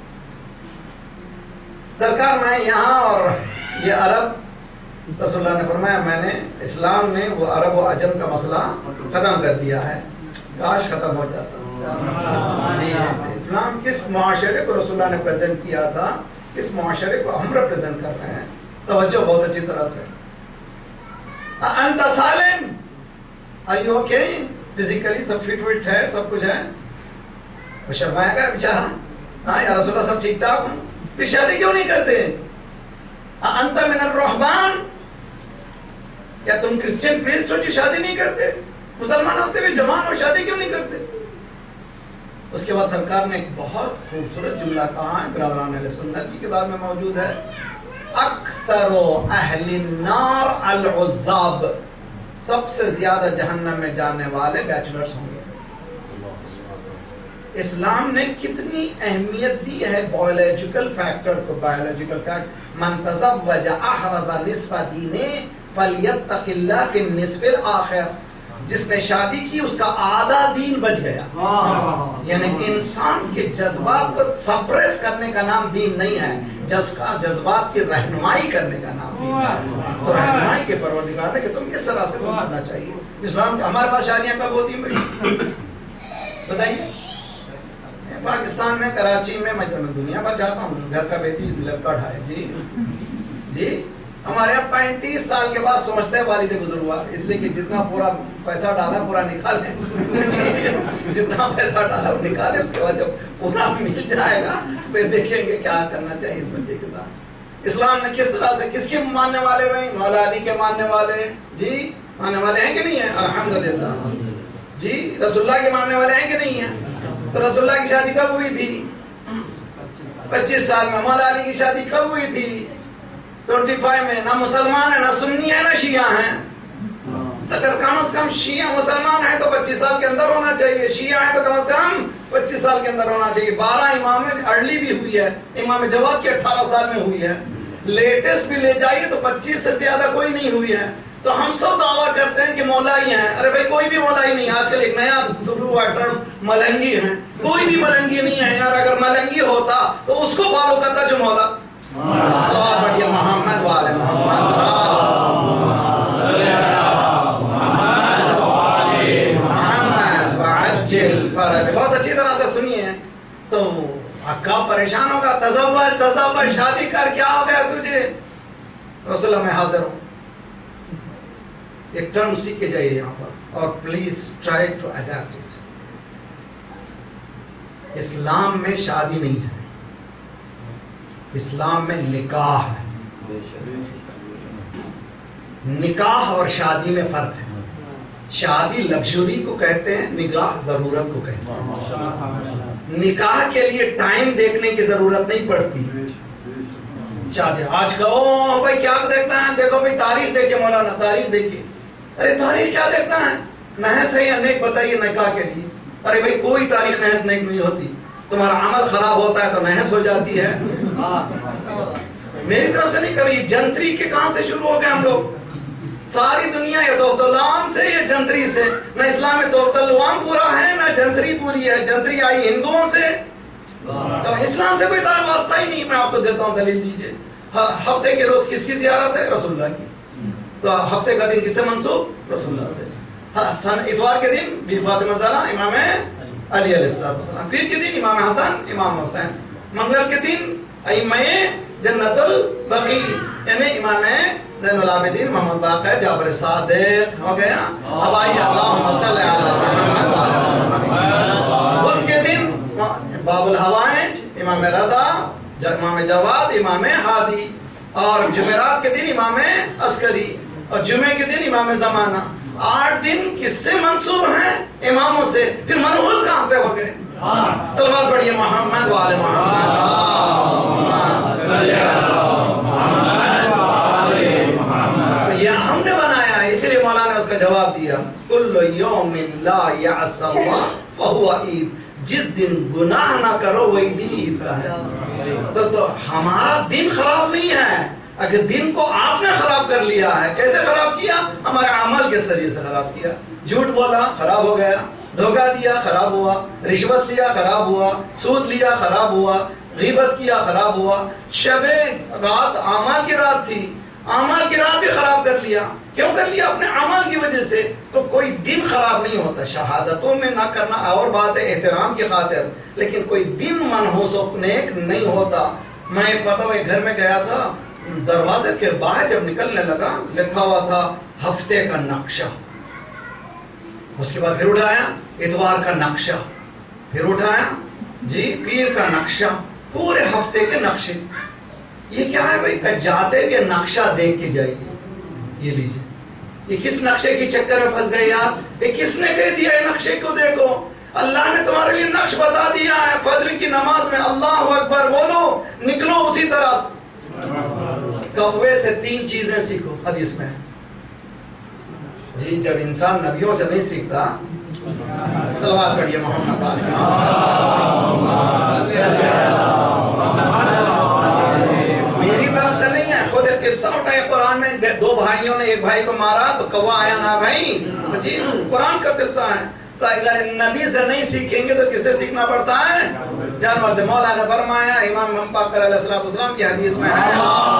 سرکار میں یہاں اور یہ عرب, رسول اللہ نے فرمایا میں نے, اسلام نے وہ عرب و عجم کا مسئلہ ختم کر دیا ہے. کاش ختم ہو جاتا. اسلام کس معاشرے کو رسول اللہ نے پریزنٹ کیا تھا, کس معاشرے کو ہم ریپرزینٹ کر رہے ہیں. توجہ بہت اچھی طرح سے. انت سالم, are you okay? فزیکلی سب فٹ ہے, سب کچھ ہے. وہ شرمایا گیا بیچارہ, ہاں یا رسول اللہ سب ٹھیک ٹھاک ہوں, پھر شادی کیوں نہیں کرتے؟ انت من الرہبان, یا تم کرسچن پریسٹ ہو جو شادی نہیں کرتے؟ مسلمان ہوتے ہوئے جوان ہو, شادی کیوں نہیں کرتے؟ اس کے بعد سرکار نے ایک بہت خوبصورت جملہ کہا ہے, برادران اہل سنت کی کتاب میں موجود ہے. اکثر اہل النار العزاب, سب سے زیادہ جہنم میں جانے والے بیچلرز ہوں گے. اسلام نے کتنی اہمیت دی ہے بایولوجیکل فیکٹر کو. بایولوجیکل فیکٹر, من تزوج احرز نصف دینہ فلیتق اللہ فی النصف الاخر, جس نے شادی کی اس کا آدھا دین بچ گیا. یعنی انسان کے جذبات کو سپریس کرنے کا نام دین نہیں ہے, جذبات کی رہنمائی کرنے کا نام دین ہے. تو رہنمائی کے پروردگار نے کہ تم اس طرح سے تم کرنا چاہیے. اسلام ہمارے پاس شادیاں کب ہوتی ہیں بتائیے؟ پاکستان میں, کراچی میں, میں دنیا بھر جاتا ہوں, گھر کا بیٹی لڑکا ہے جی جی. ہمارے یہاں 35 سال کے بعد سمجھتے ہیں والد بزرگوار, اس لیے کہ جتنا پورا پیسہ ڈالا پورا نکالیں, جتنا پیسہ ڈالا وہ نکالیں, اس کے بعد جب پورا مل جائے گا پھر دیکھیں گے کیا کرنا چاہیے اس بچے کے ساتھ. اسلام نے کس طرح سے, کس کے ماننے والے بھائی؟ مولا علی کے ماننے والے جی, ماننے والے ہیں کہ نہیں ہیں؟ الحمدللہ جی. رسول اللہ کے ماننے والے ہیں کہ نہیں ہیں؟ تو رسول اللہ کی شادی کب ہوئی تھی؟ 25 سال میں. مولا علی کی شادی کب ہوئی تھی؟ 25 میں. نہ مسلمان ہے, نہ سنی ہے, نہ شیعہ ہیں. اگر کم از کم شیعہ مسلمان ہے تو 25 سال کے اندر ہونا چاہیے, شیعہ ہے تو کم از کم 25 سال کے اندر ہونا چاہیے. 12 امام میں ارلی بھی ہوئی ہے، امام جواد کی 18 سال میں ہوئی ہے، لیٹسٹ بھی لے جائیے تو 25 سے زیادہ کوئی نہیں ہوئی ہے. تو ہم سب دعویٰ کرتے ہیں کہ مولائی ہیں. ارے بھائی کوئی بھی مولائی نہیں. آج کل ایک نیا شروع ہوا ٹرم ملنگی ہیں. کوئی بھی ملنگی نہیں ہے یار. اگر ملنگی ہوتا تو اس کو فالو کرتا جو مولا. اور بڑھیا محمد والے محمد فرج. بہت اچھی طرح سے سنیے. تو اکا پریشان ہوگا، تزوج شادی کر، کیا ہو گیا تجھے؟ رسول اللہ میں حاضر ہوں. ایک ٹرم سیکھ کے جائیے یہاں پر اور please try to adapt it. اسلام میں شادی نہیں ہے، اسلام میں نکاح ہے. نکاح اور شادی میں فرق ہے. شادی لگژری کو کہتے ہیں، نکاح ضرورت کو کہتے ہیں. نکاح کے لیے ٹائم دیکھنے کی ضرورت نہیں پڑتی. شادی آج کا او بھائی کیا دیکھنا ہے؟ دیکھو بھائی تاریخ دیکھیے مولانا، تاریخ دیکھیے. ارے تاریخ کیا دیکھنا ہے؟ نحس ہے یا نیک بتائیے نکاح کے لیے. ارے بھائی کوئی تاریخ نحس نیک نہیں ہوتی. تمہارا عمل خراب ہوتا ہے تو نحس ہو جاتی ہے. میری طرف سے نہیں کبھی. جنتری کے کہاں سے شروع ہو گئے ہم لوگ؟ ساری دنیا یا توفت اللام سے یا جنتری سے. نہ اسلام میں توفت اللام پورا ہے نہ جنتری پوری ہے. جنتری آئی ہندوؤں سے، تو اسلام سے کوئی واسطہ ہی نہیں. میں آپ کو دیتا ہوں دلیل دیجئے. ہفتے کے روز کس کی زیارت ہے؟ رسول اللہ کی. تو ہفتے کا دن کس سے منسوب؟ رسول اللہ سے. اتوار کے دن بی فاطمہ زہرا، امام علی علیہ السلام. پیر کے دن امام حسن، امام حسین. منگل کے دن ائمہ جنت البقیع یعنی امام زین العابدین، محمد باقر، جعفر صادق. ہو گیا. اب آئیے اللہم صلی علی محمد. بدھ کے دن باب الحوائج، امام رضا، امام جواد، امام ہادی. اور جمعرات کے دن امام عسکری، اور جمعے کے دن امام زمانہ. 8 دن کس سے منصوب ہیں؟ اماموں سے. پھر منحوس کہاں سے ہو گئے؟ صلوات پڑھیے محمد وآل محمد. یہ ہم نے بنایا ہے، اسی لیے مولانا نے اس کا جواب دیا. کل یوم لا یعص اللہ فہو عید. جس دن گناہ نہ کرو وہی دن عید کا ہے. تو ہمارا دن خراب نہیں ہے. اگر دن کو آپ نے خراب کر لیا ہے، کیسے خراب کیا؟ ہمارے عمل کے ذریعے سے خراب کیا. جھوٹ بولا خراب ہو گیا، دھوکہ دیا خراب ہوا، رشوت لیا خراب ہوا، سود لیا خراب ہوا، غیبت کیا خراب ہوا. شب رات اعمال کی رات تھی، اعمال کی رات بھی خراب کر لیا. کیوں کر لیا؟ اپنے عمل کی وجہ سے. تو کوئی دن خراب نہیں ہوتا. شہادتوں میں نہ کرنا اور بات ہے احترام کی خاطر، لیکن کوئی دن منحوس و نیک نہیں ہوتا. میں ایک مرتبہ گھر میں گیا تھا، دروازے کے باہر جب نکلنے لگا لکھا ہوا تھا ہفتے کا نقشہ. اس کے بعد پھر اٹھایا اتوار کا نقشہ، پھر اٹھایا جی پیر کا نقشہ، پورے ہفتے کے نقشے. یہ کیا ہے بھائی؟ کہ جاتے ہوئے نقشہ دیکھ کے جائیے. یہ لیجیے. یہ کس نقشے کی چکر میں پھنس گئے یار؟ یہ کس نے کہہ دیا ہے نقشے کو دیکھو؟ اللہ نے تمہارے لیے نقش بتا دیا ہے. فجر کی نماز میں اللہ اکبر بولو، نکلو اسی طرح سے. کوے سے 3 چیزیں سیکھو. حدیث میں جی جب انسان نبیوں سے نہیں سیکھتا. صلوات پڑھیے محمد میری طرف سے نہیں ہے، خود ایک قصہ اٹھایا قرآن میں. 2 بھائیوں نے ایک بھائی کو مارا تو کوا آیا نا بھائی. جی قرآن کا قصہ ہے. تو اگر نبی سے نہیں سیکھیں گے تو کس سے سیکھنا پڑتا ہے؟ جانور سے. مولا نے فرمایا امام پاک علیہ السلام کی حدیث میں ہے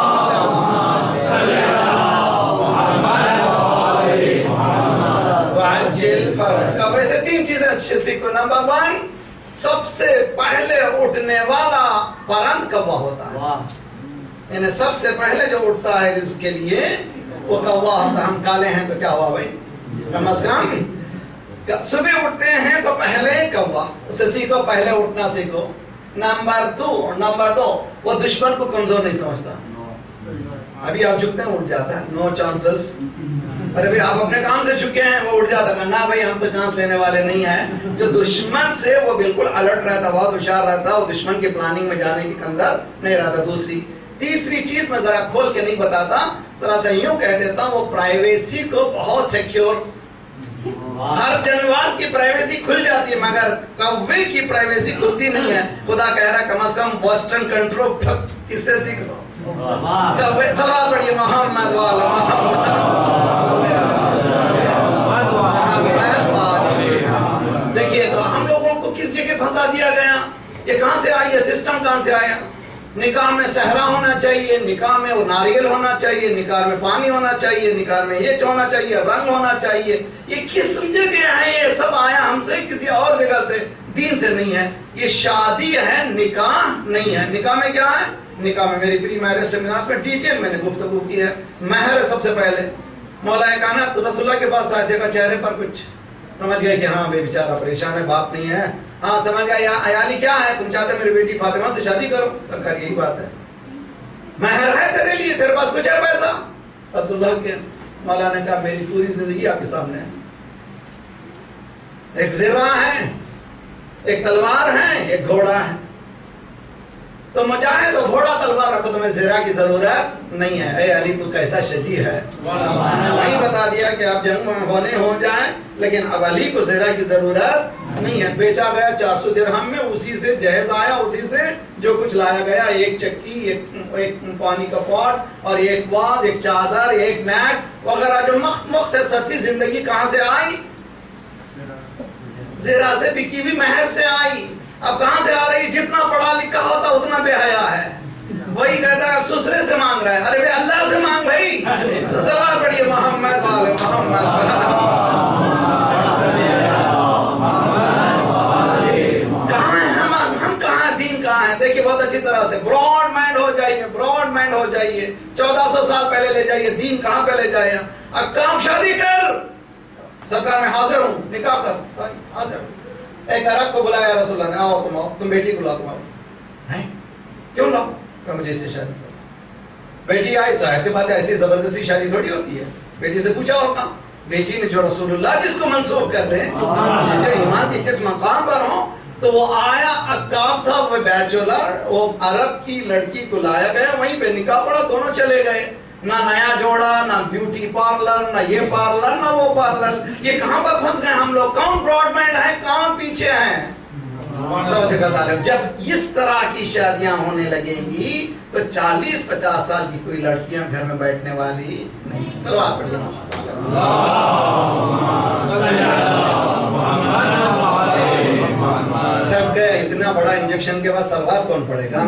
کبھی سے 3 چیزیں سیکھو. نمبر 1، سب سے پہلے اٹھنے والا پرند کوا ہوتا ہے. یعنی سب سے پہلے جو اٹھتا ہے رزق کے لیے وہ کوا ہوتا ہے. ہم کالے ہیں تو کیا ہوا بھائی؟ کم از کم صبح اٹھتے ہیں تو پہلے کوا. اسے سیکھو، پہلے اٹھنا سیکھو. نمبر 2 وہ دشمن کو کمزور نہیں سمجھتا. ابھی آپ جھکتے ہیں اٹھ جاتا ہے. نو چانسز. ارے بھائی آپ اپنے کام سے چکے ہیں، وہ اٹھ جاتا ہے. نہ بھائی ہم تو چانس لینے والے نہیں ہیں. جو دشمن سے وہ بالکل الرٹ رہتا، بہت ہوشیار رہتا، وہ دشمن کی پلاننگ میں جانے کے اندر نہیں رہتا. تیسری چیز میں ذرا کھول کے نہیں بتاتا، ذرا سا یوں کہہ دیتا ہوں، وہ پرائیویسی کو بہت سیکیور ہر جانور کی پرائیویسی کھل جاتی ہے مگر کوے کی پرائیویسی کھلتی نہیں ہے. خدا کہہ رہا ہے کم از کم ویسٹرن کنٹرول کس سے سیکھو. کوے سوال پڑھیے محمد والا محمد. دیکھیے تو ہم لوگوں کو کس جگہ پھنسا دیا گیا. یہ کہاں سے آئی ہے سسٹم کہاں سے آیا. نکاح میں صحرا ہونا چاہیے, نکاح میں وہ ناریل ہونا چاہیے, نکاح میں پانی ہونا چاہیے, نکاح میں یہ ہونا چاہیے, رنگ ہونا چاہیے. یہ کس جگہ ہے. یہ سب آیا ہم سے کسی اور جگہ سے, دین سے نہیں ہے. یہ شادی ہے, نکاح نہیں ہے. نکاح میں کیا ہے. نکاح میں میری پری میرج سیمینارز میں ڈیٹیل میں نے گفتگو کی ہے. مہر ہے سب سے پہلے. مولا کائنات رسول اللہ کے پاس آئے, دیکھا چہرے پر کچھ, سمجھ گئے کہ ہاں بے بیچارہ پریشان ہے, باپ نہیں ہے. ہاں سمجھ گیا عیالی کیا ہے, تم چاہتے میری بیٹی فاطمہ سے شادی کرو. سرکار یہی بات ہے, مہر ہے تیرے لیے, تیرے پاس کچھ ہے پیسہ. رسول اللہ کے مولا نے کہا میری پوری زندگی آپ کے سامنے ہے. ایک زرہ ہے, ایک تلوار ہے, ایک گھوڑا ہے. تو مجاہد تو گھوڑا تلوار رکھو, تمہیں زرہ کی ضرورت نہیں ہے. اے علی تو کیسا شجی ہے. وہی بتا دیا کہ آپ جنگ میں ہونے ہو جائیں, لیکن اب علی کو زرہ کی ضرورت نہیں ہے. بیچا گیا 400 درہم میں, اسی سے جہیز آیا, اسی سے جو کچھ لایا گیا, ایک چکی, ایک پانی کا پاٹ اور ایک واز, ایک چادر, ایک میٹ وغیرہ. جو مختصر سی زندگی کہاں سے آئی. زرہ سے بکی بھی مہر سے آئی. اب کہاں سے آ رہی. جتنا پڑھا لکھا ہوتا اتنا بے حیا ہے. وہی کہتا ہے اب سسرے سے مانگ رہا ہے. ارے بھائی اللہ سے مانگ بھائی. سوال پڑھیے محمد والے محمد. کہاں ہیں ہم کہاں ہیں, دین کہاں ہے. دیکھیے بہت اچھی طرح سے براڈ مائنڈ ہو جائیے, براڈ مائنڈ ہو جائیے. 1400 سال پہلے لے جائیے, دین کہاں پہ لے جائے. اب کام شادی کر, سرکار میں حاضر ہوں, نکاح کر, حاضر ہوں. ایک عرب کو بلایا رسول اللہ نے, آؤ تم بیٹی کو لاؤ تمہاری. کیوں لاؤ, کہ مجھے اس سے شادی کرو. بیٹی آئی تو ایسی بات ہے, ایسی زبردستی شادی تھوڑی ہوتی ہے. بیٹی سے پوچھا ہوگا, بیٹی نے جو رسول اللہ جس کو منسوب کر دیں, جو ایمان کے کس مقام پر ہوں, تو وہ آیا عقاف تھا, وہ بیچولر, وہ عرب کی لڑکی کو لایا گیا, وہیں پہ نکاح پڑا, دونوں چلے گئے. نہ نیا جوڑا, نہ بیوٹی پارلر, نہ یہ پارلر, نہ وہ پارلر. یہ کہاں پر پھنس گئے ہم لوگ. کون براڈ مائنڈ ہے, کون پیچھے ہیں. جب اس طرح کی شادیاں ہونے لگیں گی تو 40-50 سال کی کوئی لڑکیاں گھر میں بیٹھنے والی نہیں. سلوات پڑھیے. تھک گئے, اتنا بڑا انجیکشن کے بعد سلوات کون پڑھے گا.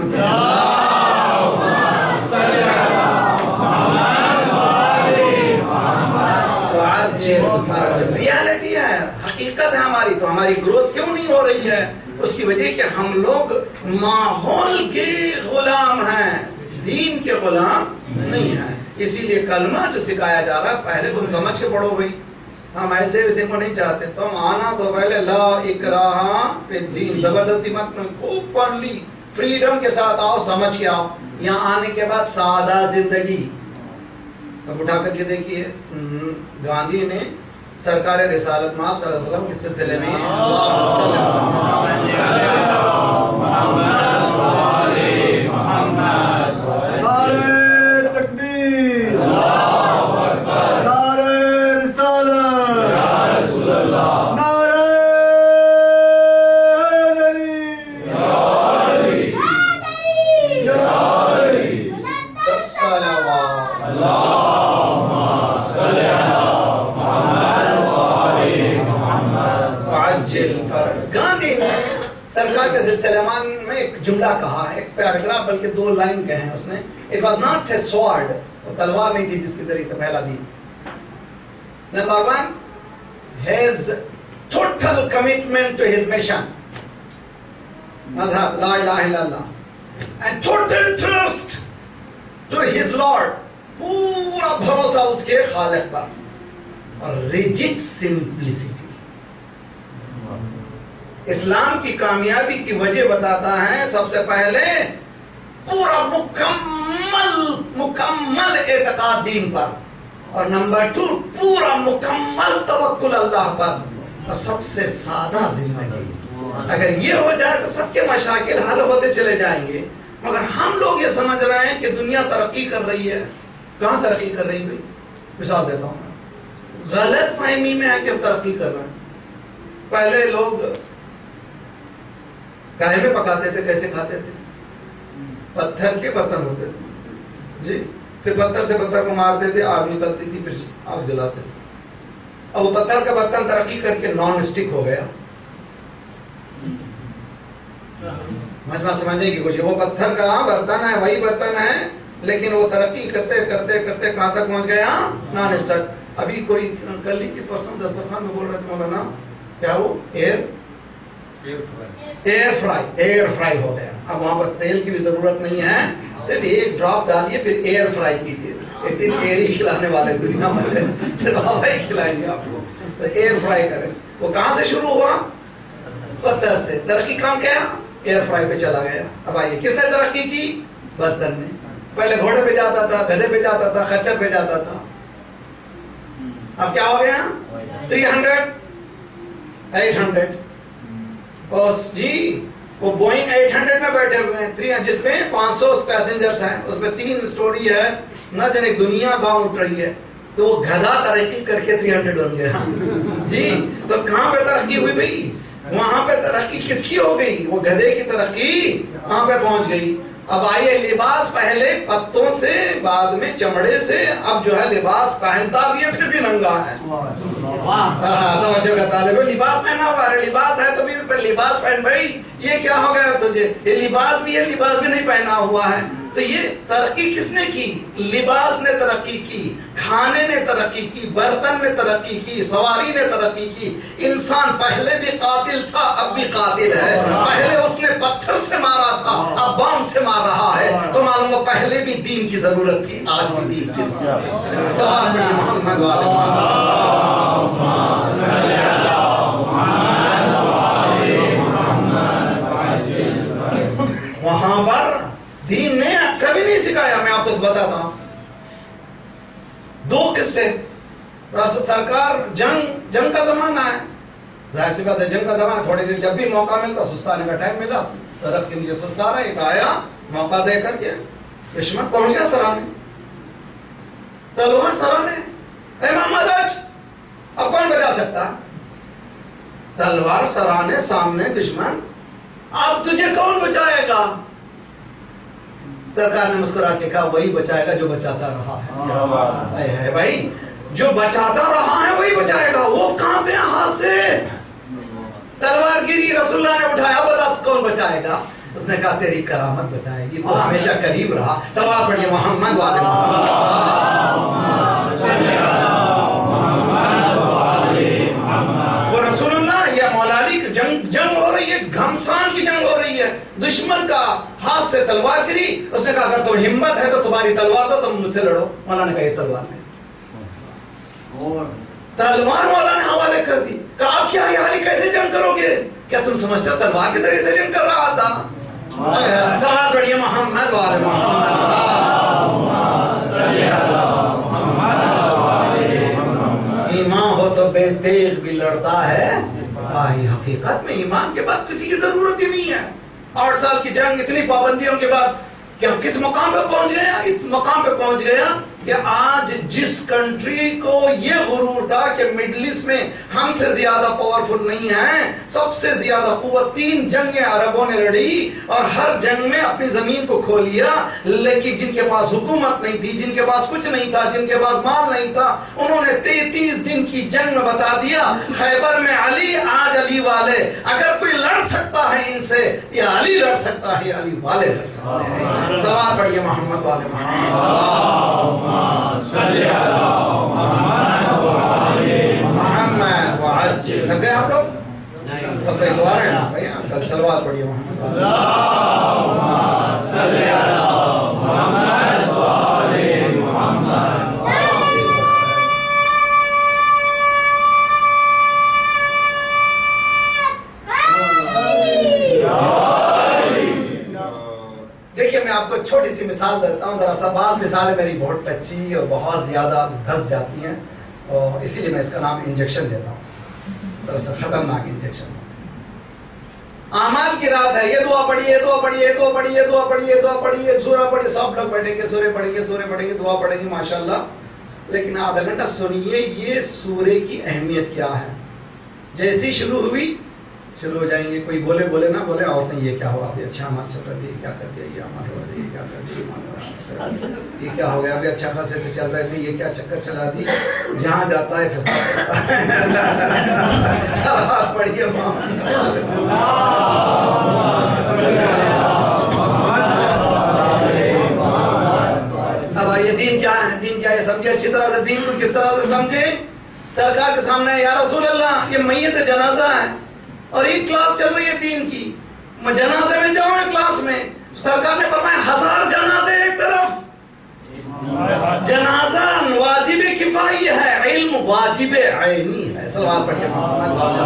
ریالٹی ہے, حقیقت ہے ہماری. تو ہماری گروتھ کیوں نہیں ہو رہی ہے. اس کی وجہ کہ ہم لوگ ماحول کے غلام ہیں, دین کے غلام نہیں ہیں. اسی لیے کلمہ جو سکھایا جا رہا ہے پہلے تم سمجھ کے پڑھو بھائی. ہم ایسے ویسے کو نہیں چاہتے. تم آنا تو پہلے لا اکراہ فی الدین, زبردستی مت, خوب پڑھ لی, فریڈم کے ساتھ آؤ, سمجھ کے آؤ. یہاں آنے کے بعد سادہ زندگی. اب اٹھا کر کے دیکھیے, گاندھی نے سرکار رسالت مآب صلی اللہ علیہ وسلم کے سلسلے میں نعرہ تکبیر, نعرہ رسالت, نعرہ گاندھی نے سرکار کے سلسلے میں ایک جملہ کہا ہے, ایک پیراگراف بلکہ 2 لائن کہے ہیں اس نے. It was not a sword, وہ تلوار نہیں تھی جس کے ذریعے سے پھیلا دی. Number 1, his total commitment to his mission, مذہب لا الہ الا اللہ, and total trust to his Lord, پورا بھروسہ اس کے خالق پر, اور rigid simplicity. اسلام کی کامیابی کی وجہ بتاتا ہے سب سے پہلے پورا مکمل اعتقاد دین پر, اور نمبر 2 پورا مکمل توکل اللہ پر, اور سب سے سادہ زندگی. اگر یہ ہو جائے تو سب کے مشاکل حل ہوتے چلے جائیں گے. مگر ہم لوگ یہ سمجھ رہے ہیں کہ دنیا ترقی کر رہی ہے. کہاں ترقی کر رہی ہے؟ مثال دیتا ہوں, غلط فہمی میں ہے کہ ہم ترقی کر رہے ہیں. پہلے لوگ کاہے میں پکاتے تھے, کیسے کھاتے تھے؟ پتھر کے برتن ہوتے تھے جی, پھر پتھر سے پتھر کو مارتے تھے, آگ نکلتی تھی, پھر آگ جلاتے تھے. اب وہ پتھر کا برتن ترقی کر کے نان اسٹک ہو گیا. مجمع سمجھنے کی کوشش, وہ پتھر کا برتن ہے, وہی برتن ہے, لیکن وہ ترقی کرتے کرتے کرتے کہاں تک پہنچ گیا؟ Non stick. ابھی کوئی کل ہی پرسوں دسترخوان میں بول رہے تھے مولانا, کیا وہ ایئر فرائی ہو گیا. اب وہاں پر تیل کی بھی ضرورت نہیں ہے, صرف ایک ڈراپ ڈالیے, پھر ایئر فرائی کیجیے. ایک دن ایئر ہی کھلانے والے دنیا والے, صرف ہوا ہی کھلائیں گے آپ کو. تو ایئر فرائی کریں. وہ کہاں سے شروع ہوا؟ پتھر سے. ترقی کام کیا؟ ایئر فرائی پہ چلا گیا. اب آئیے, کس نے ترقی کی؟ برتن نے. پہلے گھوڑے پہ جاتا تھا, گدھے پہ جاتا تھا, خچر پہ جاتا تھا. اب کیا ہو گیا؟ 300 800. جی وہ بوئنگ 800 میں بیٹھے ہوئے ہیں, جس میں 500 پیسنجرز ہیں. اس میں 3 سٹوری ہے, نہ جانے دنیا گاؤں اٹھ رہی ہے. تو وہ گدھا ترقی کر کے 300 بن گیا جی. تو کہاں پہ ترقی ہوئی بھائی؟ وہاں پہ ترقی کس کی ہو گئی؟ وہ گدھے کی ترقی وہاں پہ پہنچ گئی. اب آئیے, لباس پہلے پتوں سے, بعد میں چمڑے سے, اب جو ہے لباس پہنتا بھی ہے پھر بھی ننگا ہے. توجہ کا طالب, لباس پہنا ہوا ہے, لباس ہے تو بھی لباس پہن. بھائی یہ کیا ہو گیا تجھے؟ یہ لباس بھی ہے, لباس بھی نہیں پہنا ہوا ہے. تو یہ ترقی کس نے کی؟ لباس نے ترقی کی, کھانے نے ترقی کی, برتن نے ترقی کی, سواری نے ترقی کی. انسان پہلے بھی قاتل تھا, اب بھی قاتل ہے. پہلے اس نے پتھر سے مارا تھا, اب بم سے مار رہا ہے. تو معلوم ہو پہلے بھی دین کی ضرورت تھی, آج بھی دین کی ضرورت ہے. سلام پڑھیے محمد وہاں پر دین نے کبھی نہیں سکھایا. میں آپ کو بتاتا ہوں 2 قصے. سرکار جنگ کا زمانہ ہے, ظاہر سی بات ہے, جنگ کا زمانہ. تھوڑی دیر جب بھی موقع ملتا, سستانے کا ٹائم ملا, درخت کے نیچے سستا رہا. ایک آیا موقع دے کر کے, دشمن پہنچ گیا سرانے, تلوار سرانے. اے محمد اٹھ, اب کون بچا سکتا؟ تلوار سرانے, سامنے دشمن, اب تجھے کون بچائے گا؟ سرکار نے مسکرا کے کہا, وہی بچائے گا جو بچاتا رہا ہے. بھائی جو بچاتا رہا ہے وہی بچائے گا. وہ کہاں پہ ہاتھ سے تلوار گری, رسول اللہ نے اٹھایا, بتا کون بچائے گا؟ اس نے کہا تیری کرامت بچائے گی, تو ہمیشہ قریب رہا. صلوات پڑھیے محمد والے محمد. وہ رسول اللہ, یہ مولا علی کی جنگ ہو رہی ہے, گھمسان کی جنگ ہو رہی ہے. دشمن کا ہاتھ سے تلوار گری. اس نے کہا اگر تم ہمت ہے تو تمہاری تلوار دو, تم مجھ سے لڑو. مولا نے کہا یہ تلوار نہیں. تلوار مولا نے حوالے کر دی. کہا کیا یہ علی کیسے جنگ کرو گے؟ کیا تم سمجھتے ہو تلوار کے ذریعے سے جنگ کر رہا تھا؟ صلوات پڑھیے محمد والے محمد. ایمان ہو تو بے تیغ بھی لڑتا ہے. حقیقت میں ایمان کے بعد کسی کی ضرورت ہی نہیں ہے. 8 سال کی جنگ, اتنی پابندیوں کے بعد کہ ہم کس مقام پہ پہنچ گیا؟ اس مقام پہ پہنچ گیا کہ آج جس کنٹری کو یہ غرور تھا کہ مڈل ایسٹ میں ہم سے زیادہ پاورفل نہیں ہیں, سب سے زیادہ قوت, 3 جنگیں عربوں نے لڑی اور ہر جنگ میں اپنی زمین کو کھو لیا. لیکن جن کے پاس حکومت نہیں تھی, جن کے پاس کچھ نہیں تھا, جن کے پاس مال نہیں تھا, انہوں نے 33 دن کی جنگ میں بتا دیا خیبر میں علی, آج علی والے. اگر کوئی لڑ سکتا ہے ان سے, یہ علی لڑ سکتا ہے, علی والے لڑ سکتے ہیں. صلوات پڑھیے محمد والے محمد. محمد وعجل. لگ گئے آپ لوگ؟ سب کئی دعا رہے ہیں بھائی, کل صلوات پڑھیے محمد والے محمد. دیکھیے میں آپ کو چھوٹی سی مثال دیتا ہوں, ذرا سا. بعض مثالیں میری بہت ٹچی اور بہت زیادہ دھس جاتی ہیں, اور اسی لیے میں اس کا نام انجیکشن دیتا ہوں, دراصل خطرناک انجیکشن. اعمال کی رات ہے, یہ دعا پڑھیے, دعا پڑھیے, دعا پڑھیے, دعا پڑھیے, دعا پڑھیے, سورہ پڑھیے, سب لوگ بیٹھیں گے, سورے پڑھیں گے, سورے پڑھیں گے, دعا پڑھیں گے ماشاءاللہ. لیکن آدھا گھنٹہ سنیے یہ سورے کی اہمیت کیا ہے. جیسی شروع ہوئی شروع ہو جائیں گے, کوئی بولے نہ بولے عورتیں یہ کیا ہوا ابھی اچھا عمل چل رہا تھا, یہ کیا کر دیا, یہ عمل ہو رہا ہے, یہ کیا کر دیا, یہ کیا ہو گیا, ابھی اچھا خاصے تو چل رہے تھے, یہ کیا چکر چلا دی, جہاں جاتا ہے فساد بات پڑھیے. اب آئیے دین کیا ہے, دین کیا ہے سمجھے اچھی طرح سے, دین کو کس طرح سے سمجھے. سرکار کے سامنے یا رسول اللہ یہ میت جنازہ ہے اور ایک کلاس چل رہی ہے دین کی, میں جنازے میں جاؤں میں کلاس میں. سرکار نے فرمایا 1000 جنازے ایک طرف. جنازہ واجب کفائی ہے, علم واجب عینی ہے. صلوات پڑھیے محمد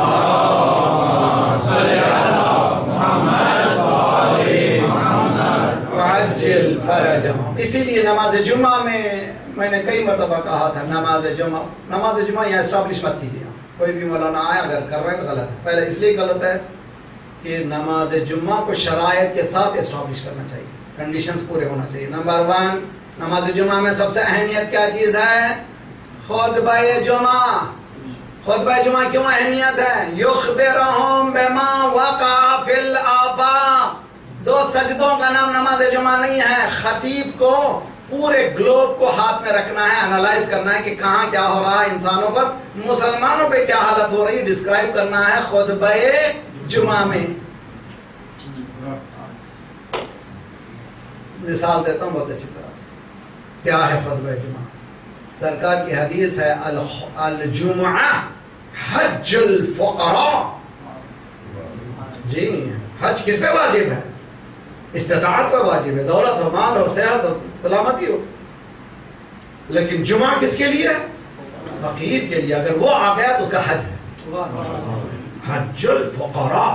وعجل فرجهم. اسی لیے نماز جمعہ میں نے کئی مرتبہ کہا تھا, نماز جمعہ یہاں اسٹیبلش مت کیجیے. کوئی بھی مولانا آیا اگر کر رہے ہیں تو غلط ہے. پہلے اس لیے غلط ہے کہ نماز جمعہ کو شرائط کے ساتھ اسٹیبلش کرنا چاہیے, کنڈیشنز پورے ہونا چاہیے. نمبر 1, نماز جمعہ میں سب سے اہمیت کیا چیز ہے؟ خطبہ جمعہ. خطبہ جمعہ کیوں اہمیت ہے؟ یخبرہم بما وقع فی الآفاق. 2 سجدوں کا نام نماز جمعہ نہیں ہے. خطیب کو پورے گلوب کو ہاتھ میں رکھنا ہے, انالائز کرنا ہے کہ کہاں کیا ہو رہا ہے انسانوں پر, مسلمانوں پہ کیا حالت ہو رہی ہے, ڈسکرائب کرنا ہے خطبہ جمعہ میں. مثال دیتا ہوں بہت اچھی طرح سے, کیا ہے خطبہ جمعہ. سرکار کی حدیث ہے الجمعہ حج الفقراء. جی حج کس پہ واجب ہے؟ استطاعت پہ واجب ہے, دولت ہو, مال ہو, صحت ہو, سلامتی ہو. لیکن جمعہ کس کے لیے؟ فقیر کے لیے. اگر وہ آ گیا تو اس کا حج ہے, حج الفقراء.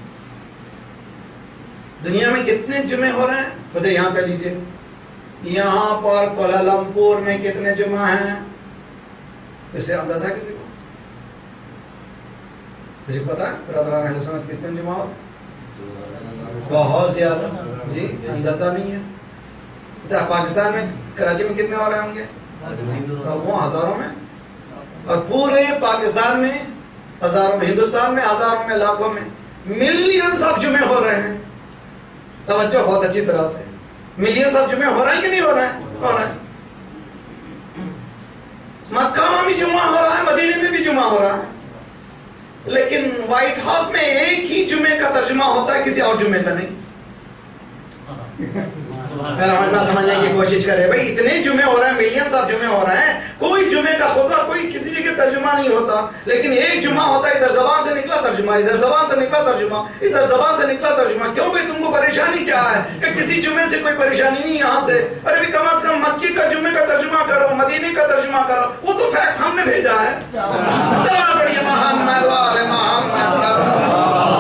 دنیا میں کتنے جمعے ہو رہے ہیں خود یہاں پہ لیجئے. یہاں پر کوالالمپور میں کتنے جمعہ ہیں, اس سے اندازہ کسی کو پتا ہے؟ برادران اہل سنت کتنے جمعہ ہو؟ بہت زیادہ. جی اندازہ نہیں ہے. پاکستان میں کراچی میں کتنے ہو رہے ہوں گے؟ سووں ہزاروں میں. اور پورے پاکستان میں ہزاروں میں, ہندوستان میں ہزاروں میں, لاکھوں میں, ملینز آف جمعے ہو رہے ہیں. توجہ بہت اچھی طرح سے, ملینز آف جمعے ہو رہے ہیں کہ نہیں ہو رہے ہیں؟ ہو رہے ہیں. مکہ میں بھی جمعہ ہو رہا ہے, مدینے میں بھی جمعہ ہو رہا ہے. لیکن وائٹ ہاؤس میں ایک ہی جمعے کا ترجمہ ہوتا ہے, کسی اور جمعے کا نہیں. سمجھنے کی کوشش کرے بھائی, اتنے جمعے ہو رہے ہیں, ملینز آف جمعے ہو رہے ہیں, کوئی جمعے کا خطبہ کوئی کسی جگہ ترجمہ نہیں ہوتا. لیکن ایک جمعہ ہوتا ہے, ادھر زبان سے نکلا ترجمہ, ادھر زبان سے نکلا ترجمہ, ادھر زبان سے نکلا ترجمہ. کیوں بھائی تم کو پریشانی کیا ہے کہ کسی جمعے سے کوئی پریشانی نہیں یہاں سے؟ ارے بھی کم از کم مکی کا جمعے کا ترجمہ کرو, مدینے کا ترجمہ کرو, وہ تو فیکس ہم نے بھیجا ہے. چلا بڑھیا محمد والے محمد.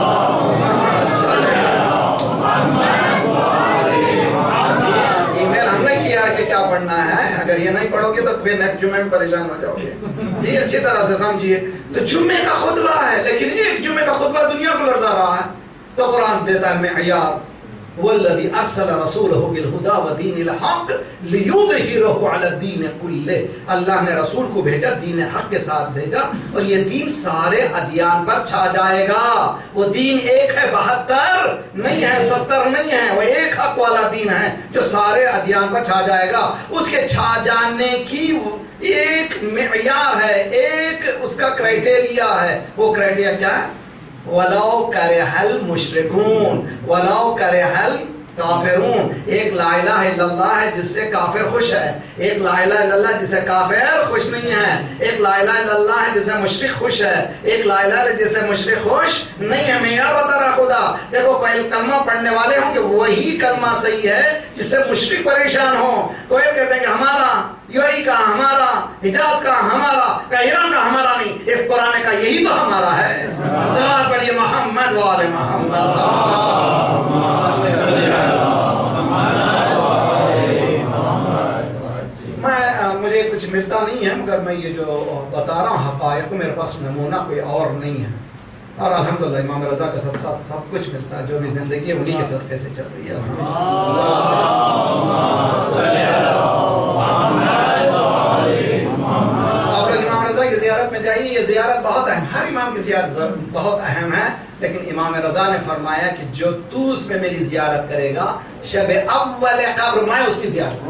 کہ کیا پڑھنا ہے, اگر یہ نہیں پڑھو گے تو پھر نیکسٹ جمعے میں پریشان ہو جاؤ گے. یہ اچھی طرح سے سمجھیے. تو جمعے کا خطبہ ہے, لیکن ایک جمعے کا خطبہ دنیا کو لرزا رہا ہے. تو قرآن دیتا ہے معیار, والذی ارسل رسولہ بالہدی ودین الحق لیظہرہ علی الدین کلہ. اللہ نے رسول کو بھیجا, دین حق کے ساتھ بھیجا, اور یہ دین سارے ادیان پر چھا جائے گا. وہ دین ایک ہے, 72 نہیں ہے, 70 نہیں ہے, وہ ایک حق والا دین ہے جو سارے ادیان پر چھا جائے گا. اس کے چھا جانے کی ایک معیار ہے, ایک اس کا کرائٹیریا ہے. وہ کرائٹیریا کیا ہے؟ وَلَوْ كَرِهَ الْمُشْرِكُونَ وَلَوْ كَرِهَ الْكَافِرُونَ. ایک لا الہ الا اللہ ہے جس سے کافر خوش ہے, ایک لا الہ الا اللہ جس سے کافر خوش نہیں ہے, ایک لا الہ الا اللہ ہے جس سے مشرک خوش ہے, ایک لا الہ الا جس سے مشرک خوش نہیں ہے. میں یاد بتا رہا خدا, دیکھو کوئی کلمہ پڑھنے والے ہوں کہ وہی کلمہ صحیح ہے جس سے مشرک پریشان ہو. کوئی کہتے ہیں کہ ہمارا یوئی کا ہمارا, حجاز کا ہمارا, ایران کا ہمارا نہیں, اس قرآن کا یہی تو ہمارا ہے. جواب پڑھیے محمد والے محمد. مجھے کچھ ملتا نہیں ہے, مگر میں یہ جو بتا رہا ہوں حقائق, میرے پاس نمونہ کوئی اور نہیں ہے. اور الحمدللہ امام رضا کا صدقہ سب کچھ ملتا ہے, جو بھی زندگی ہے انہی کے صدقے سے چل رہی ہے. فرمایا کہ جو توس میں میری زیارت کرے گا شب اول قبر میں اس کی زیارت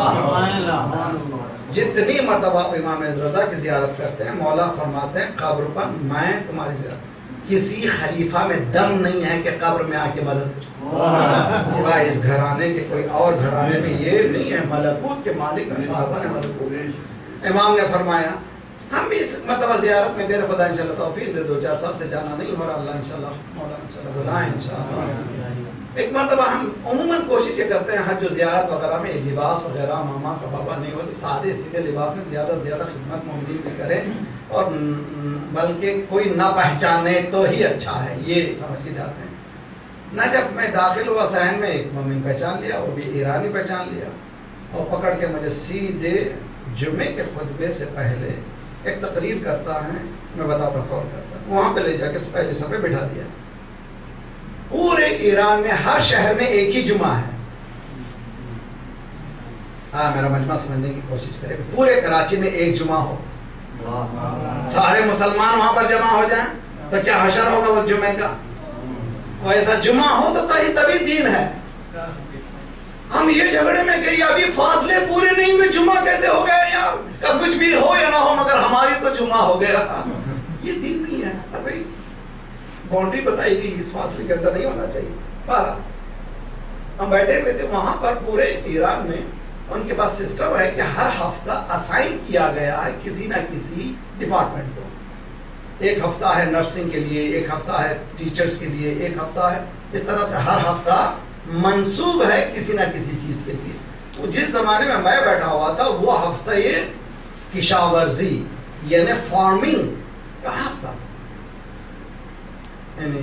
جتنی مرتبہ امام رضا کی زیارت کرتے ہیں مولا فرماتے ہیں قبر پر میں تمہاری زیارت. کسی خلیفہ میں دم نہیں ہے کہ قبر میں آ کے مدد سوائے اس گھرانے کے کوئی اور گھرانے میں یہ نہیں ہے. ملکوت کے مالک صحابہ نے ملکوت. امام نے فرمایا ہم بھی اس مرتبہ زیارت میں گئے خدا انشاءاللہ توفیق دے 2-4 سال سے جانا نہیں ہو رہا اللہ انشاءاللہ مولا انشاءاللہ بلائیں انشاءاللہ. ایک مرتبہ ہم عموماً کوشش یہ کرتے ہیں حج و زیارت وغیرہ میں لباس وغیرہ ماما کا بابا نہیں ہوتی سادے سیدھے لباس میں زیادہ سے زیادہ خدمت مومنین بھی کریں اور بلکہ کوئی نہ پہچانے تو ہی اچھا ہے یہ سمجھ کے جاتے ہیں. نہ جب میں داخل ہوا صحن میں ایک مومن پہچان لیا وہ بھی ایرانی پہچان لیا اور پکڑ کے مجھے سیدھے جمعے کے خطبے سے پہلے ایک تقریر کرتا ہے میں بتاتا ہوں کون کرتا ہے وہاں پہ لے جا کے پہلے سب پہ بٹھا دیا. پورے ایران میں ہر شہر میں ایک ہی جمعہ ہے. ہاں میرا مجمع سمجھنے کی کوشش کرے پورے کراچی میں ایک جمعہ ہو سارے مسلمان وہاں پر جمع ہو جائیں تو کیا حشر ہوگا وہ جمعے کا. وہ ایسا جمعہ ہو تو تبھی دین ہے. ہم یہ جھگڑے میں کہ ابھی فاصلے پورے نہیں ہوئے جمعہ کیسے ہو گیا یار کچھ بھی ہو یا نہ ہو مگر ہماری تو جمعہ ہو گیا. یہ دین نہیں ہے. بھائی باؤنڈری بتائی گئی اس فاصلے کے اندر نہیں ہونا چاہیے. بارہ ہم بیٹھے ہوئے تھے وہاں پر پورے ایران میں ان کے پاس سسٹم ہے کہ ہر ہفتہ اسائن کیا گیا ہے کسی نہ کسی ڈپارٹمنٹ کو. ایک ہفتہ ہے نرسنگ کے لیے ایک ہفتہ ہے ٹیچرز کے لیے ایک ہفتہ ہے اس طرح سے ہر ہفتہ منصوب ہے کسی نہ کسی چیز کے لیے. وہ جس زمانے میں بیٹھا ہوا تھا وہ ہفتہ یہ کشاورزی یعنی فارمنگ کا ہفتہ یعنی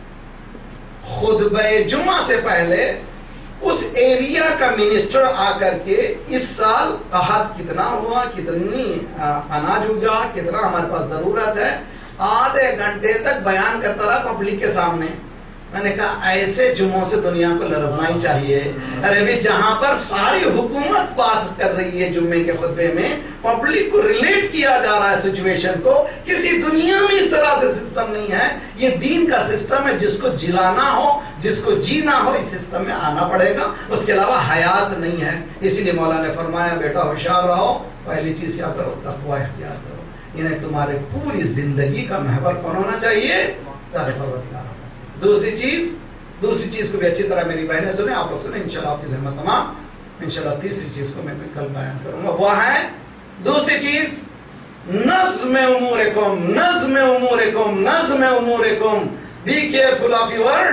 خطبہ جمعہ سے پہلے اس ایریا کا منسٹر آ کر کے اس سال قحط کتنا ہوا کتنی اناج اگا کتنا ہمارے پاس ضرورت ہے آدھے گھنٹے تک بیان کرتا رہا پبلک کے سامنے. میں نے کہا ایسے جمعوں سے دنیا کو لرزنا ہی چاہیے. ارے بھی جہاں پر ساری حکومت بات کر رہی ہے جمعے کے خطبے میں پبلک کو ریلیٹ کیا جا رہا ہے سچویشن کو. کسی دنیا میں اس طرح سے سسٹم نہیں ہے. یہ دین کا سسٹم ہے جس کو جلانا ہو جس کو جینا ہو اس سسٹم میں آنا پڑے گا. اس کے علاوہ حیات نہیں ہے. اسی لیے مولا نے فرمایا بیٹا ہوشیار رہو پہلی چیز کیا کرو تقوی اختیار کرو. یعنی تمہارے پوری زندگی کا محور کون ہونا چاہیے ذات پروردگار. دوسری چیز کو بھی اچھی طرح میری بہنیں سنیں آپ لوگ سنیں انشاءاللہ آپ کی زحمت تمام. انشاءاللہ تیسری چیز کو میں کل بیان کروں گا وہ ہے دوسری چیز نظم امورکم نظم امورکم نظم امورکم. Be careful of your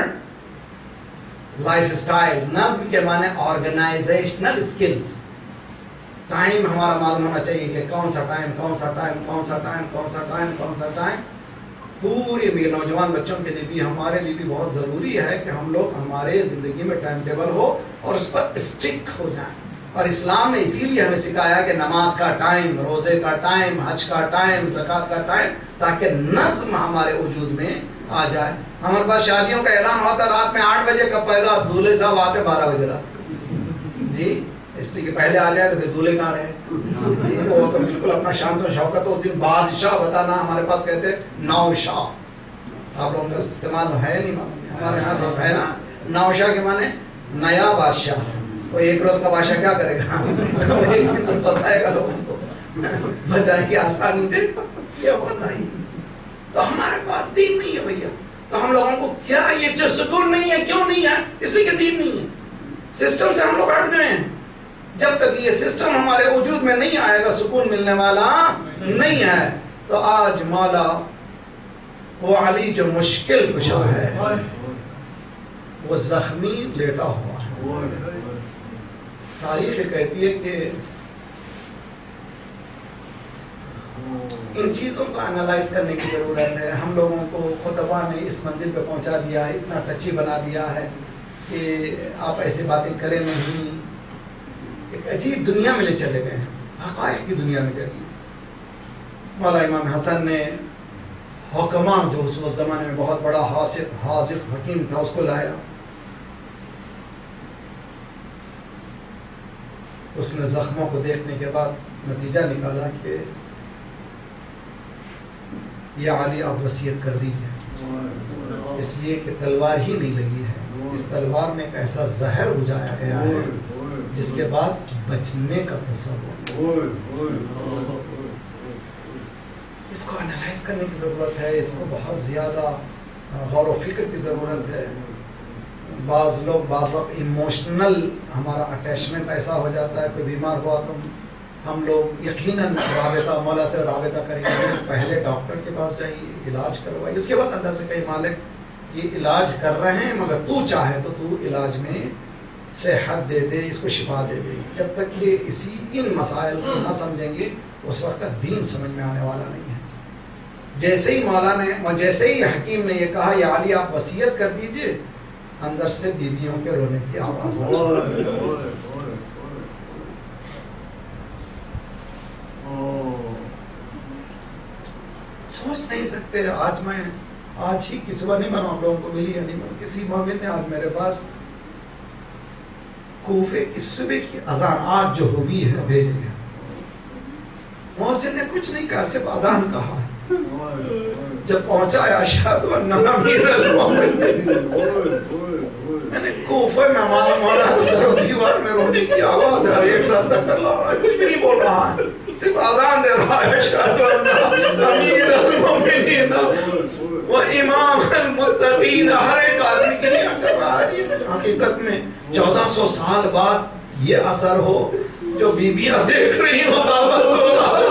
lifestyle. نظم کے معنی آرگنائزیشنل اسکلز. ٹائم ہمارا معلوم ہونا چاہیے کہ کون سا ٹائم کون سا ٹائم کون سا ٹائم کون سا ٹائم کون سا ٹائم. پوری میرے نوجوان بچوں کے لیے بھی ہمارے لیے بھی بہت ضروری ہے کہ ہم لوگ ہمارے زندگی میں ٹائم ٹیبل ہو اور اس پر اسٹک ہو جائیں. اور اسلام نے اسی لیے ہمیں سکھایا کہ نماز کا ٹائم روزے کا ٹائم حج کا ٹائم زکوٰۃ کا ٹائم تاکہ نظم ہمارے وجود میں آ جائے. ہمارے پاس شادیوں کا اعلان ہوتا رات میں 8 بجے کا پیدا دولہے صاحب آتے 12 بجے رات جی اس لیے کہ پہلے آ جائے تو پھر دولہے کہاں رہے. وہ تو بالکل اپنا شان و شوکت. اس دن بادشاہ بتانا ہمارے پاس کہتے نوشاہ. آپ لوگوں کا استعمال ہے نہیں ہمارے یہاں سب ہے نا. نوشاہ کے معنی نیا بادشاہ. وہ ایک روز کا بادشاہ کیا کرے گا ایک دن تو ستائے گا لوگوں کو بجائے کہ آسانی دے یہ ہوتا ہی. تو ہمارے پاس دین نہیں ہے بھیا. تو ہم لوگوں کو کیا یہ جو سکون نہیں ہے کیوں نہیں ہے اس لیے کہ دین نہیں ہے. سسٹم سے ہم لوگ ہٹ گئے ہیں. جب تک یہ سسٹم ہمارے وجود میں نہیں آئے گا سکون ملنے والا نہیں ہے. تو آج مولا وہ علی جو مشکل کشا ہے وہ زخمی لیٹا ہوا ہے. تاریخ کہتی ہے کہ ان چیزوں کو انالائز کرنے کی ضرورت ہے. ہم لوگوں کو خطبہ نے اس منزل پہ پہنچا دیا ہے اتنا ٹچی بنا دیا ہے کہ آپ ایسی باتیں کریں نہیں. ایک عجیب دنیا میں لے چلے گئے ہیں حقائق کی دنیا میں جائیے. مولا امام حسن نے حکماں جو اس وقت زمانے میں بہت بڑا حاذق حکیم تھا اس کو لایا. اس نے زخموں کو دیکھنے کے بعد نتیجہ نکالا کہ یہ علی آپ وصیت کر دیجیے اس لیے کہ تلوار ہی نہیں لگی ہے، اس تلوار میں ایک ایسا زہر اجایا گیا ہے جس کے بعد بچنے کا تصور، اس کو انالائز کرنے کی ضرورت ہے، اس کو بہت زیادہ غور و فکر کی ضرورت ہے۔ بعض وقت ایموشنل ہمارا اٹیچمنٹ ایسا ہو جاتا ہے، کوئی بیمار ہوا تو ہم لوگ یقیناً رابطہ مولا سے رابطہ کریں گے، پہلے ڈاکٹر کے پاس جائیے، علاج کروائیے، اس کے بعد اندر سے کہیں مالک یہ علاج کر رہے ہیں مگر تو چاہے تو تو علاج میں صحت دے دے، اس کو شفا دے دے۔ جب تک کہ ان مسائل کو نہ سمجھیں گے اس وقت تک دین سمجھ میں آنے والا نہیں ہے۔ جیسے ہی جیسے ہی حکیم نے یہ کہا یا علی آپ وصیت کر دیجئے، اندر سے بیویوں کے رونے کی آواز سوچ نہیں سکتے۔ آج ہی کسوا نہیں بنا، ہم لوگوں کو ملی یا نہیں بنا، کسی مومن نے آج میرے پاس کوفے کی صبح کی اذان آج جو ہوئی ہے بھیجی ہے، محسن نے کچھ نہیں کہا، صرف اذان کہا ہے۔ جب پہنچا اشہد ان امیر المومنین، میں نے کوفے میں معلوم ہو رہا ہے تو دیوار میں رونے کی آواز ہے، ایک ساتھ کر رہا ہے، کچھ بھی نہیں بول رہا ہے، صرف اذان دے رہا ہے، اشہد ان امیر المومنین و امام المتقین، ہر ایک آدمی کے لیے کر رہا ہے۔ حقیقت میں 1400 سال بعد یہ اثر ہو جو بیویاں دیکھ رہی ہو واپس ہو رہا ہے۔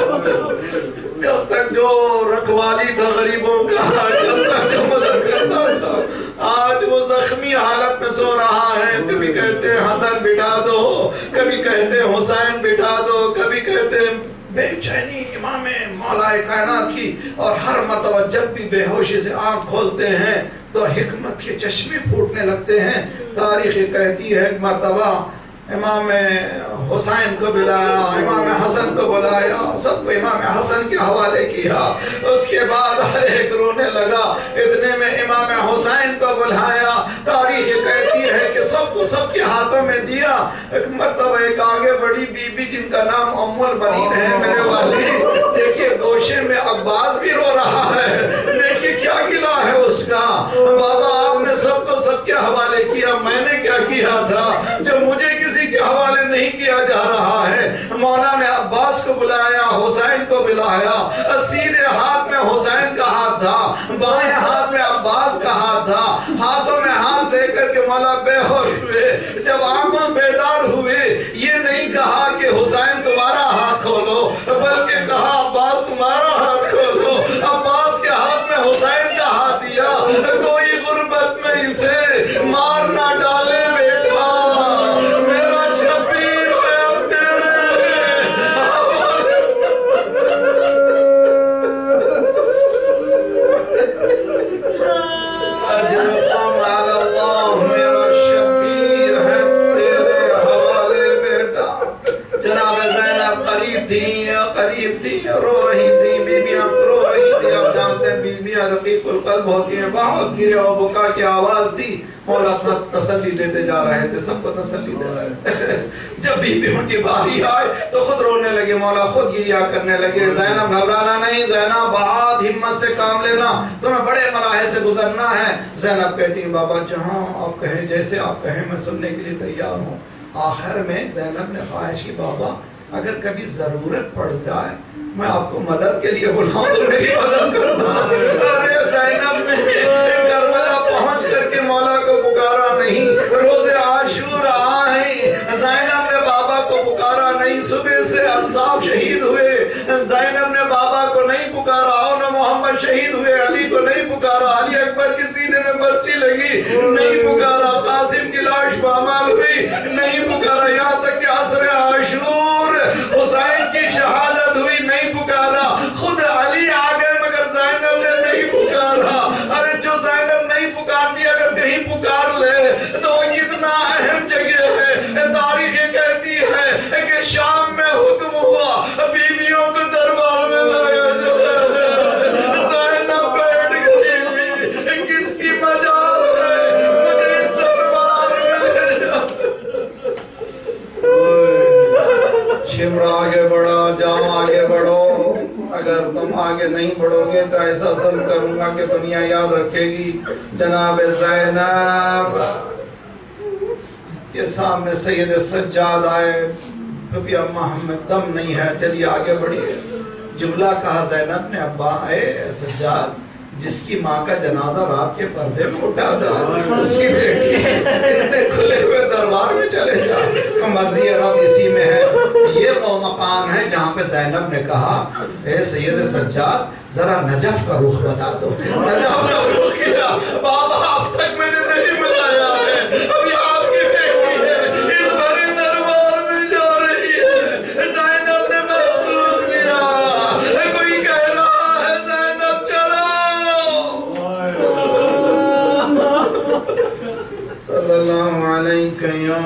کل تک جو رکھوالی تھا غریبوں کا، کل تک جو مدد کرتا تھا، آج وہ زخمی حالت میں سو رہا ہے۔ کبھی کہتے ہیں حسن بٹھا دو، کبھی کہتے ہیں حسین بٹھا دو، کبھی کہتے ہیں بے چینی امام مولا کائنات کی، اور ہر مرتبہ جب بھی بے ہوشی سے آنکھ کھولتے ہیں تو حکمت کے چشمے پھوٹنے لگتے ہیں۔ تاریخ کہتی ہے ایک مرتبہ امام حسین کو بلایا، امام حسن کو بلایا، سب کو امام حسن کے حوالے کیا، اس کے بعد ہر ایک رونے لگا، اتنے میں امام حسین کو بلایا۔ تاریخ کہتی ہے کہ سب کو سب کے ہاتھوں میں دیا۔ ایک مرتبہ ایک آگے بڑی بی بی جن کا نام ام البنین ہے، میرے والی، دیکھیے گوشے میں عباس بھی رو رہا ہے، دیکھیے کیا گلا ہے اس کا، بابا آپ نے سب کو سب کے حوالے کیا، میں نے کیا کیا تھا جو مجھے کسی کے حوالے نہیں کیا جا رہا ہے؟ مولا نے عباس کو بلایا، حسین کو بلایا، سیدھے ہاتھ میں حسین کا ہاتھ تھا، بائیں ہاتھ میں عباس کا ہاتھ تھا، ہاتھوں میں ہاتھ لے کر کے مولا بے ہوش ہوئے۔ جب آنکھوں بیدار ہوئے، یہ نہیں کہا کہ حسین تمہارا ہاتھ کھولو، بلکہ کہا عباس تمہارا ہاتھ کھولو۔ عباس کے ہاتھ میں حسین کا ہاتھ دیا، کوئی غربت میں اسے مار نہ ڈالے بیٹا، میرا شبیر ہے اب تیرے اجرکم علی اللہ، میرا شبیر ہے تیرے حوالے بیٹا۔ جناب زینب قریب تھی، رو رہی تھی، بیویاں رو رہی تھی۔ اب جانتے ہیں بیویاں رقیق القلب ہوتی ہیں، بہت گرے و بکا کی آواز تھی۔ مولا تسلی دیتے جا رہے تھے، سب کو تسلی دے رہے تھے۔ جب بیویوں کی باری آئے تو خود رونے لگے، مولا خود گریا کرنے لگے۔ زینب گھبرانا نہیں، زینب بہت ہمت سے کام لینا، تمہیں بڑے مراحل سے گزرنا ہے۔ زینب کہتی ہیں بابا جہاں آپ کہیں، جیسے آپ کہیں میں سننے کے لیے تیار ہوں۔ آخر میں زینب نے خواہش کی بابا اگر کبھی ضرورت پڑ جائے میں آپ کو مدد کے لیے بلاؤں تو میری مدد کرنا۔ ارے زینب نے کربلا پہنچ کر کے مولا کو پکارا نہیں، روز عاشورا آئے، زینب نے بابا کو پکارا نہیں، صبح سے اصحاب شہید ہوئے، زینب نے بابا کو نہیں پکارا، اور محمد شہید ہوئے، علی کو نہیں پکارا، علی اکبر کے سینے میں برچی لگی نہیں پکارا، قاسم کی لاش پامال ہوئی نہیں پکارا، یہاں تک کہ عصر عاشور حسین کی شہادت ہوئی نہیں پکارا، خود علی آ گئے مگر زینب نے نہیں پکارا۔ ارے جو زینب نہیں پکارتی اگر کہیں پکار لے تو وہ کتنا اہم جگہ ہے۔ تاریخ کہتی ہے کہ شام میں حکم ہوا بیویوں کو دربار میں لایا جائے، زینب بیٹھ گئی، کس کی مجال ہے، مجھے اس دربار میں لے جاؤ۔ اگر تم آگے نہیں بڑھو گے تو ایسا ظلم کروں گا کہ دنیا یاد رکھے گی جناب زینب کے سامنے سید سجاد آئے کبھی اماں ہمیں دم نہیں ہے چلیے آگے بڑھیے جملہ کہا زینب نے ابا اے سجاد جس کی ماں کا جنازہ رات کے پردے میں اٹھا تھا اس کی بیٹی اتنے کھلے ہوئے دربار میں چلے جا مرضی رب اسی میں ہے یہ وہ مقام ہے جہاں پہ زینب نے کہا اے سید سجاد ذرا نجف کا رخ بتا دو نجف کا رخ کیا بابا اب تک میں نے نہیں بتایا ہے ابھی آپ کی بیٹی ہے اس بڑے دربار میں جا رہی ہے زینب نے محسوس کیا کوئی کہہ رہا ہے زینب چلو صلی اللہ علیہ یا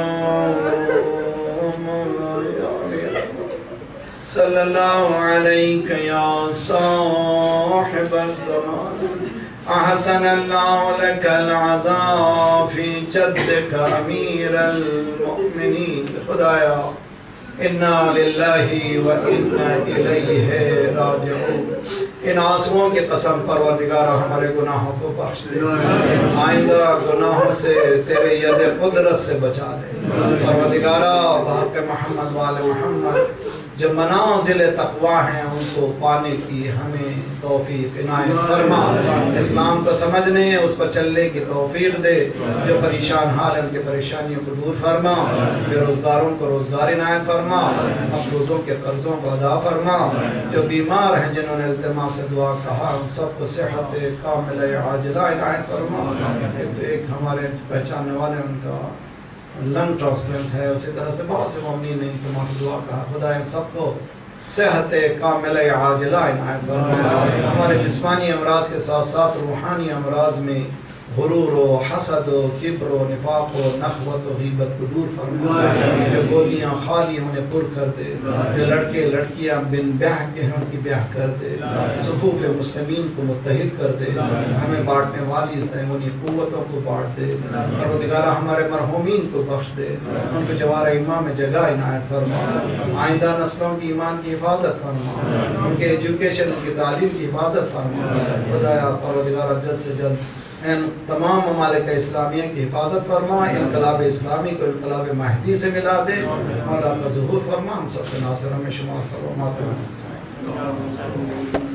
صلی اللہ علیہ یا صاحب الزمان احسن اللہ لک العزا فی جدک امیر المؤمنین خدایا انا للہ و انا الیہ راجعون ان آنسوؤں کی قسم پروردگارہ ہمارے گناہوں کو بخش دے آئندہ گناہوں سے تیرے ید قدرت سے بچا لے پروردگارہ بحق محمد وآل محمد جو منازل تقوی ہیں ان کو پانے کی ہمیں توفیق عنایت فرما اسلام کو سمجھنے اس پر چلنے کی توفیق دے جو پریشان حال ان کے پریشانیوں کو دور فرما بے روزگاروں کو روزگار عنایت فرما مقروضوں کے قرضوں کو ادا فرما جو بیمار ہیں جنہوں نے التماس سے دعا کہا ان سب کو صحت کامل عاجلہ عنایت فرما ایک ہمارے پہچاننے والے ان کا لنگ ٹرانسپلنٹ ہے اسی طرح سے بہت سے مومنین نے انتماس دعا کہا خدا ان سب کو صحت کامل عاجلہ عنایت فرما ہمارے جسمانی امراض کے ساتھ ساتھ روحانی امراض میں غرور و حسد و کبر و نفاق و نخوت و غیبت کو دور فرما جو گولیاں خالی انہیں پر کر دے جو لڑکے لڑکیاں بن بیاہ کے ہیں ان کی بیاہ کر دے صفوف مسلمین کو متحد کر دے ہمیں بانٹنے والی سیمونی قوتوں کو بانٹ دے پروردگارہ ہمارے مرحومین کو بخش دے ان کو جوار ایمان میں جگہ عنایت فرما آئندہ نسلوں کی ایمان کی حفاظت فرما ان کے ایجوکیشن ان کی تعلیم کی حفاظت فرما خدایا پروردگارہ جلد سے جلد ان تمام ممالک اسلامیہ کی حفاظت فرما انقلاب اسلامی کو انقلاب مہدی سے ملا دے مولا کا ظہور فرما ہم سب سے ناصر ہمیں شمار فرما